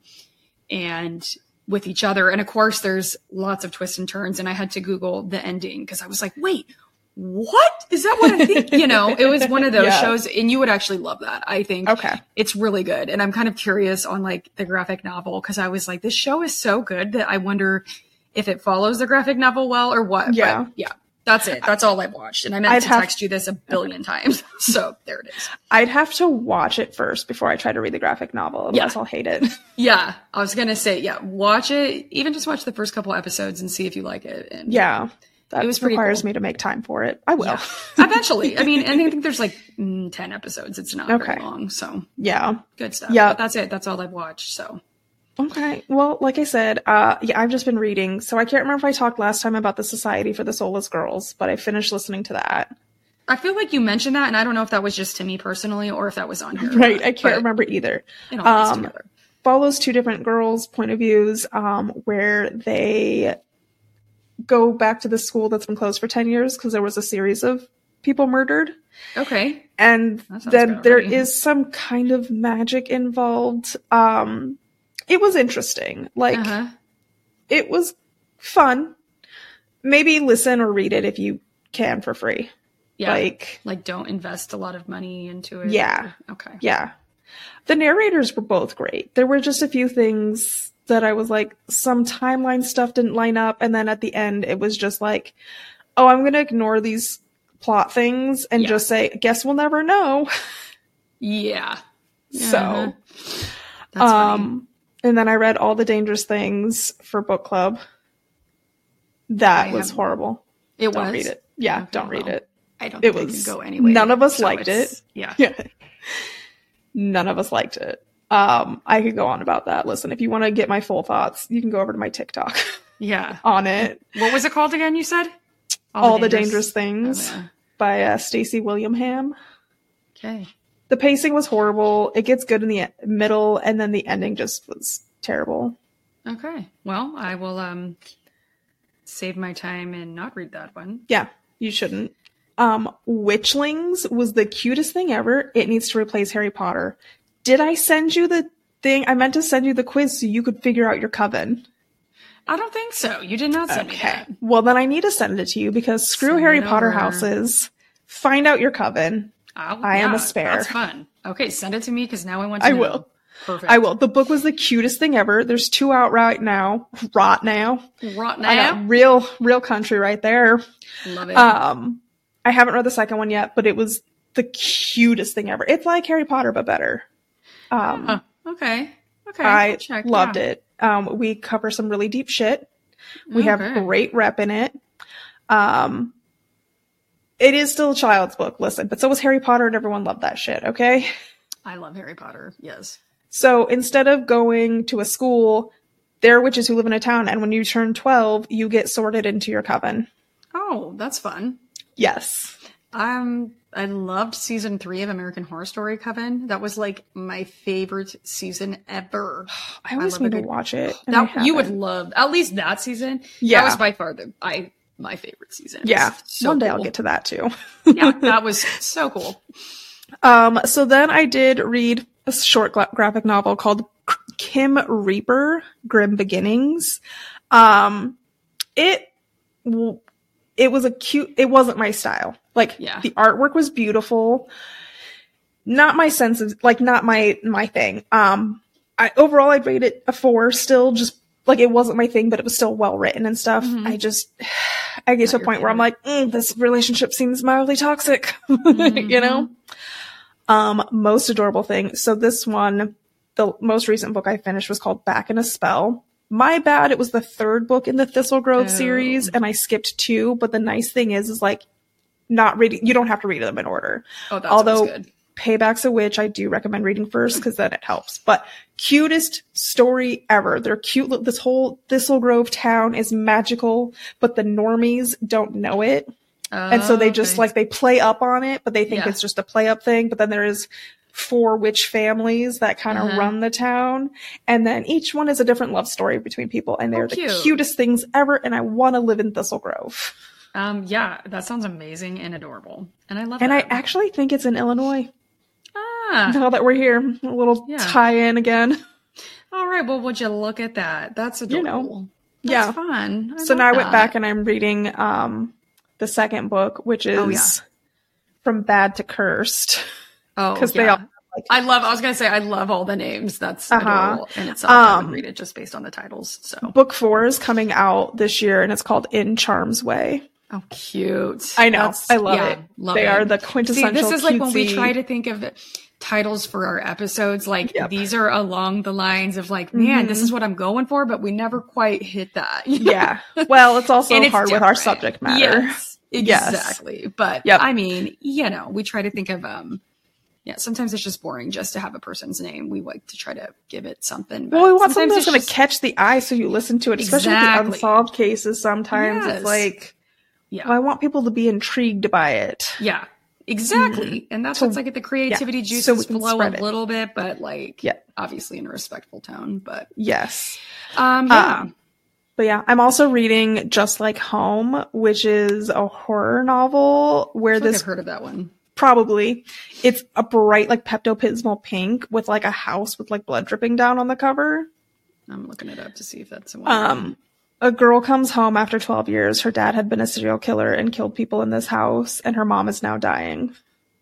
and with each other. And of course, there's lots of twists and turns. And I had to Google the ending because I was like, wait, what? Is that what I think? You know, it was one of those Yeah. shows, and you would actually love that, I think. Okay. It's really good. And I'm kind of curious on like the graphic novel because I was like, this show is so good that I wonder if it follows the graphic novel well or what. Yeah. But yeah. That's it. That's all I've watched. And I meant I'd to have- text you this a billion times. So there it is. I'd have to watch it first before I try to read the graphic novel. Otherwise Yeah. I'll hate it. Yeah. I was going to say, yeah, watch it. Even just watch the first couple episodes and see if you like it. And Yeah. That It was pretty requires cool. me to make time for it. I will. yeah. Eventually. I mean, and I think there's like mm, ten episodes. It's not Okay. very long. So Yeah. good stuff. Yeah. But that's it. That's all I've watched. So Okay. Well, like I said, uh, yeah, I've just been reading. So I can't remember if I talked last time about the Society for the Soulless Girls, but I finished listening to that. I feel like you mentioned that, and I don't know if that was just to me personally or if that was on here. or Right. not, I can't but remember either. It all fits Um, together. Follows two different girls' point of views, um, where they go back to the school that's been closed for ten years because there was a series of people murdered. Okay. And That sounds then good there already. is some kind of magic involved. Um, it was interesting. Like, Uh-huh. it was fun. Maybe listen or read it if you can for free. Yeah. Like, Like, don't invest a lot of money into it. Yeah. or- okay. yeah. The narrators were both great. There were just a few things that I was like, some timeline stuff didn't line up. And then at the end, it was just like, oh, I'm going to ignore these plot things and Yeah. just say, guess we'll never know. Yeah. So, Uh-huh. That's funny. um, and then I read All the Dangerous Things for book club. That I was have- horrible. It Don't was. read it. Yeah, Okay, don't read well, it. I don't It think was- I can go anyway. none of us so liked it's- it. Yeah. Yeah. None of us liked it. Um, I could go on about that. Listen, if you want to get my full thoughts, you can go over to my TikTok Yeah. on it. What was it called again, you said? All, the Dangerous, Things Oh, yeah. by uh, Stacey Williamham. Okay. The pacing was horrible. It gets good in the e- middle, and then the ending just was terrible. Okay. Well, I will um save my time and not read that one. Yeah, you shouldn't. Um, Witchlings was the cutest thing ever. It needs to replace Harry Potter. Did I send you the thing? I meant to send you the quiz so you could figure out your coven. I don't think so. You did not send me that. Well, then I need to send it to you because screw Send Harry it Potter over. houses. Find out your coven. I'll, I am a yeah, spare. That's fun. Okay, send it to me because now I want to I know. will. Perfect. I will. The book was the cutest thing ever. There's two out right now. Rot now. Right I now. know. Real, real country right there. Love it. Um, I haven't read the second one yet, but it was the cutest thing ever. It's like Harry Potter, but better. Um, Huh. Okay. Okay. I I'll check. loved yeah. it. Um, we cover some really deep shit. We have Okay. great rep in it. Um, it is still a child's book, listen, but so was Harry Potter and everyone loved that shit, okay? I love Harry Potter. Yes. So instead of going to a school, there are witches who live in a town, and when you turn twelve, you get sorted into your coven. Oh, that's fun. Yes. Um, I loved season three of American Horror Story Coven. That was like my favorite season ever. I always love mean a to good- watch it. and I That you would haven't. love at least that season. Yeah. That was by far the I my favorite season. It Yeah. was so One day cool. I'll get to that too. Yeah, that was so cool. Um, so then I did read a short gra- graphic novel called Kim Reaper, Grim Beginnings. Um, it, it was a cute, it wasn't my style. Like, yeah. the artwork was beautiful. Not my sense of, like, not my, my thing. Um, I, overall, I'd rate it a four still, just, like, it wasn't my thing, but it was still well written and stuff. Mm-hmm. I just, I get not to a point favorite. where I'm like, mm, this relationship seems mildly toxic, mm-hmm. you know? Um, most adorable thing. So this one, the most recent book I finished was called Back in a Spell. My bad. It was the third book in the Thistle Grove oh. series, and I skipped two. But the nice thing is, is like not reading. You don't have to read them in order. Oh, that's Although good. Payback's a Witch, I do recommend reading first because then it helps. But cutest story ever. They're cute. This whole Thistle Grove town is magical, but the normies don't know it. Oh, and so they just okay. like they play up on it, but they think yeah. it's just a play up thing. But then there is four witch families that kind of uh-huh. run the town. And then each one is a different love story between people. And they're oh, the cute. cutest things ever. And I want to live in Thistle Grove. Um, yeah, that sounds amazing and adorable. And I love and that. And I actually think it's in Illinois. Ah. Now that we're here, a little yeah. tie-in again. All right. Well, would you look at that? That's adorable. You know, That's yeah. fun. I so now that. I went back and I'm reading um, the second book, which is oh, yeah. From Bad to Cursed. Oh, because yeah. they all. Like, I love, I was going to say, I love all the names. That's uh-huh. adorable in itself. Um, I would read it just based on the titles. So book four is coming out this year and it's called In Charm's Way. Oh, cute. I know. That's, I love yeah, it. Love they it. are the quintessential See, this is like cutesy. When we try to think of titles for our episodes, like yep. these are along the lines of like, man, mm-hmm. this is what I'm going for, but we never quite hit that. Yeah. Well, it's also it's hard different. with our subject matter. Yes, exactly. Yes. But yep. I mean, you know, we try to think of, um, yeah, sometimes it's just boring just to have a person's name. We like to try to give it something. But well, we want something that's just... going to catch the eye so you listen to it, especially exactly. with the unsolved cases. Sometimes yes. it's like, yeah, well, I want people to be intrigued by it. Yeah, exactly. Mm-hmm. And that's so, what's like the creativity yeah. juices so flow a little bit, but like, yeah. obviously in a respectful tone. But yes. Um, yeah. Um, but yeah, I'm also reading Just Like Home, which is a horror novel where I feel this. like I've heard of that one. Probably. It's a bright, like, Pepto-Bismol pink with, like, a house with, like, blood dripping down on the cover. I'm looking it up to see if that's the one. Um, a girl comes home after twelve years. Her dad had been a serial killer and killed people in this house, and her mom is now dying.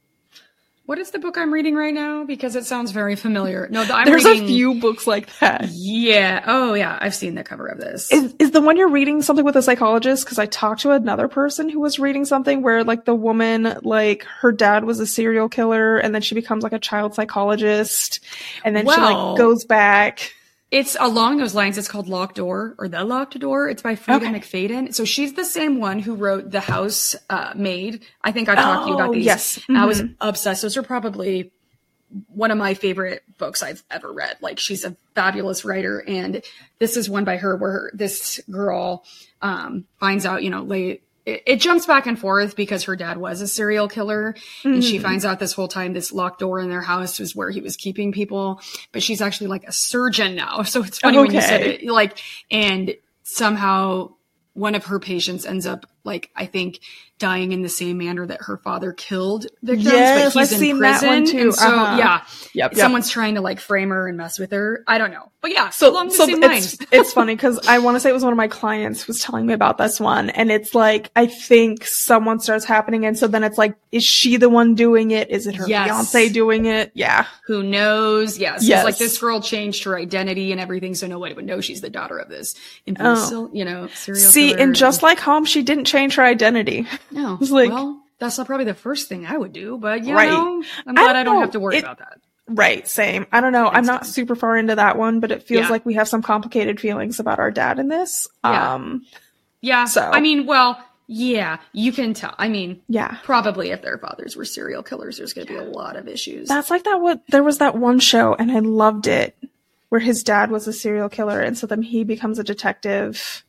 What is the book I'm reading right now? Because it sounds very familiar. No, the, I'm There's reading... a few books like that. Yeah. Oh, yeah. I've seen the cover of this. Is, is the one you're reading something with a psychologist? Because I talked to another person who was reading something where, like, the woman, like, her dad was a serial killer, and then she becomes, like, a child psychologist, and then well, she, like, goes back. It's along those lines. It's called Locked Door or The Locked Door. It's by Frida okay. McFadden. So she's the same one who wrote The House uh, Maid. I think I've talked oh, to you about these. Yes. Mm-hmm. I was obsessed. Those are probably one of my favorite books I've ever read. Like, she's a fabulous writer. And this is one by her where this girl um, finds out, you know, late. It, it jumps back and forth because her dad was a serial killer. Mm-hmm. And she finds out this whole time this locked door in their house was where he was keeping people. But she's actually like a surgeon now. So it's funny okay. when you said it. Like, and somehow one of her patients ends up, like, I think, dying in the same manner that her father killed victims, yes, but he's I've in seen prison. That one too. And so, uh-huh. yeah, yep, someone's yep. trying to, like, frame her and mess with her. I don't know. But yeah, so, along the so same it's, lines. It's funny because I want to say it was one of my clients was telling me about this one. And it's like, I think someone starts happening. And so then it's like, is she the one doing it? Is it her yes. fiance doing it? Yeah. Who knows? Yes. yes. It's like this girl changed her identity and everything. So nobody would know she's the daughter of this infamous, oh. you know, serial See, killer. and Just Like Home, she didn't change her identity. No. It was like, well, that's not probably the first thing I would do, but you right. know, I'm glad I don't, I don't have to worry it, about that. Right. Same. I don't know. I'm not super far into that one, but it feels yeah. like we have some complicated feelings about our dad in this. Yeah. Um, yeah. So, I mean, well, yeah, you can tell. I mean, yeah, probably if their fathers were serial killers, there's going to be a lot of issues. That's like that. What there was that one show and I loved it where his dad was a serial killer. And so then he becomes a detective.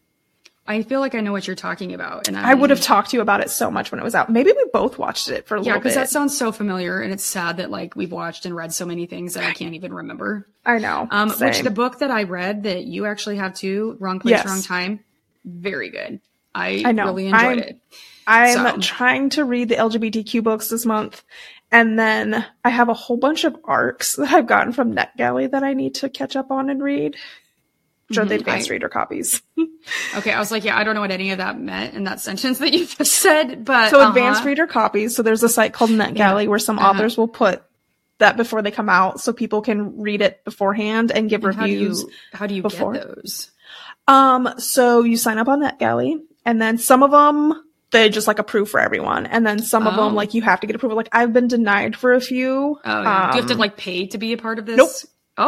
I feel like I know what you're talking about. And I, I would have talked to you about it so much when it was out. Maybe we both watched it for a yeah, little bit. Yeah, because that sounds so familiar. And it's sad that, like, we've watched and read so many things that I can't even remember. I know. Um, Same. Which the book that I read that you actually have too, Wrong Place, yes. Wrong Time. Very good. I, I know. really enjoyed I'm, it. I'm so. trying to read the L G B T Q books this month. And then I have a whole bunch of arcs that I've gotten from NetGalley that I need to catch up on and read. Which are the advanced I, reader copies. Okay, I was like, yeah, I don't know what any of that meant in that sentence that you just said, but so uh-huh. advanced reader copies. So there's a site called NetGalley yeah. where some uh-huh. authors will put that before they come out, so people can read it beforehand and give and reviews. How do you, how do you before. get those? Um, so you sign up on NetGalley, and then some of them they just like approve for everyone, and then some of oh. them like you have to get approval. Like I've been denied for a few. Oh, yeah. um, Do you have to like pay to be a part of this? Nope.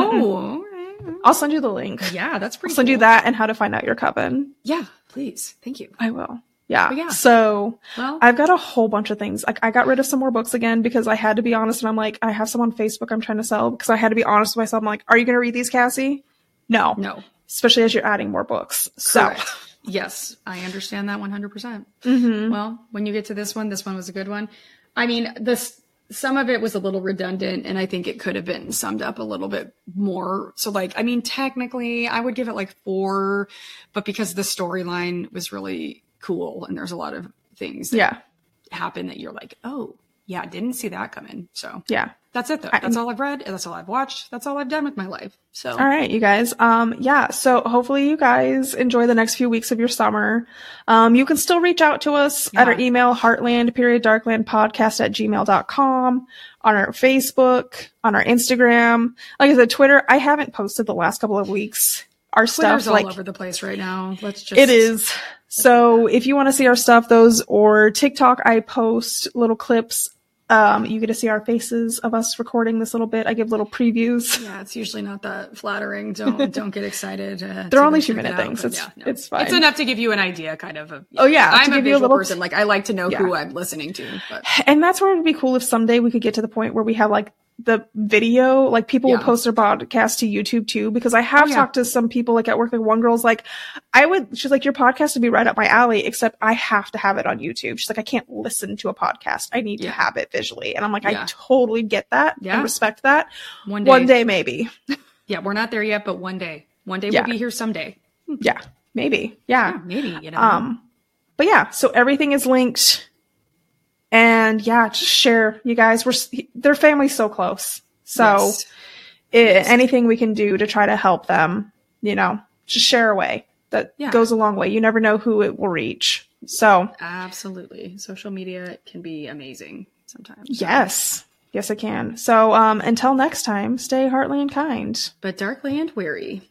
Oh. I'll send you the link. Yeah, that's pretty I'll send cool. you that and how to find out your coven. Yeah, please. Thank you. I will. Yeah. yeah. So well, I've got a whole bunch of things. Like I got rid of some more books again because I had to be honest. And I'm like, I have some on Facebook I'm trying to sell because I had to be honest with myself. I'm like, are you going to read these, Cassie? No. No. Especially as you're adding more books. Correct. So. Yes, I understand that one hundred percent. Mm-hmm. Well, when you get to this one, this one was a good one. I mean, this some of it was a little redundant, and I think it could have been summed up a little bit more. So, like, I mean, technically, I would give it like four, but because the storyline was really cool, and there's a lot of things that yeah. happen that you're like, oh, yeah, didn't see that coming. So, yeah. That's it, though. That's all I've read. That's all I've watched. That's all I've done with my life. So, all right, you guys. Um, yeah. So hopefully you guys enjoy the next few weeks of your summer. Um, you can still reach out to us yeah. at our email, heartland period darkland podcast at gmail dot com, on our Facebook, on our Instagram. Like I said, Twitter, I haven't posted the last couple of weeks. Our Twitter's stuff, all like, over the place right now. Let's just. It is. So if you want to see our stuff, those or TikTok, I post little clips. Um, you get to see our faces of us recording this little bit. I give little previews. Yeah, it's usually not that flattering. Don't don't get excited. Uh, They're only two minute things. It's, yeah, no. it's fine. It's enough to give you an idea, kind of. of yeah. Oh yeah, I'm to a give visual you a little person. Like I like to know yeah. who I'm listening to. But. And that's where it would be cool if someday we could get to the point where we have like the video, like people yeah. will post their podcast to YouTube too, because I have oh, yeah. talked to some people like at work, like one girl's like, I would, she's like, your podcast would be right up my alley, except I have to have it on YouTube. She's like, I can't listen to a podcast. I need yeah. to have it visually. And I'm like, yeah. I totally get that yeah. and respect that. One day. One day, maybe. Yeah. We're not there yet, but one day, one day yeah. we'll be here someday. Yeah. Maybe. Yeah. yeah. Maybe, you know. Um, but yeah, so everything is linked and yeah, just share, you guys. We're, their family's so close. So yes. it, yes. anything we can do to try to help them, you know, just share away. That yeah. goes a long way. You never know who it will reach. So absolutely. Social media can be amazing sometimes. So. Yes. Yes, it can. So um, until next time, stay heartly and kind. But darkly and wary.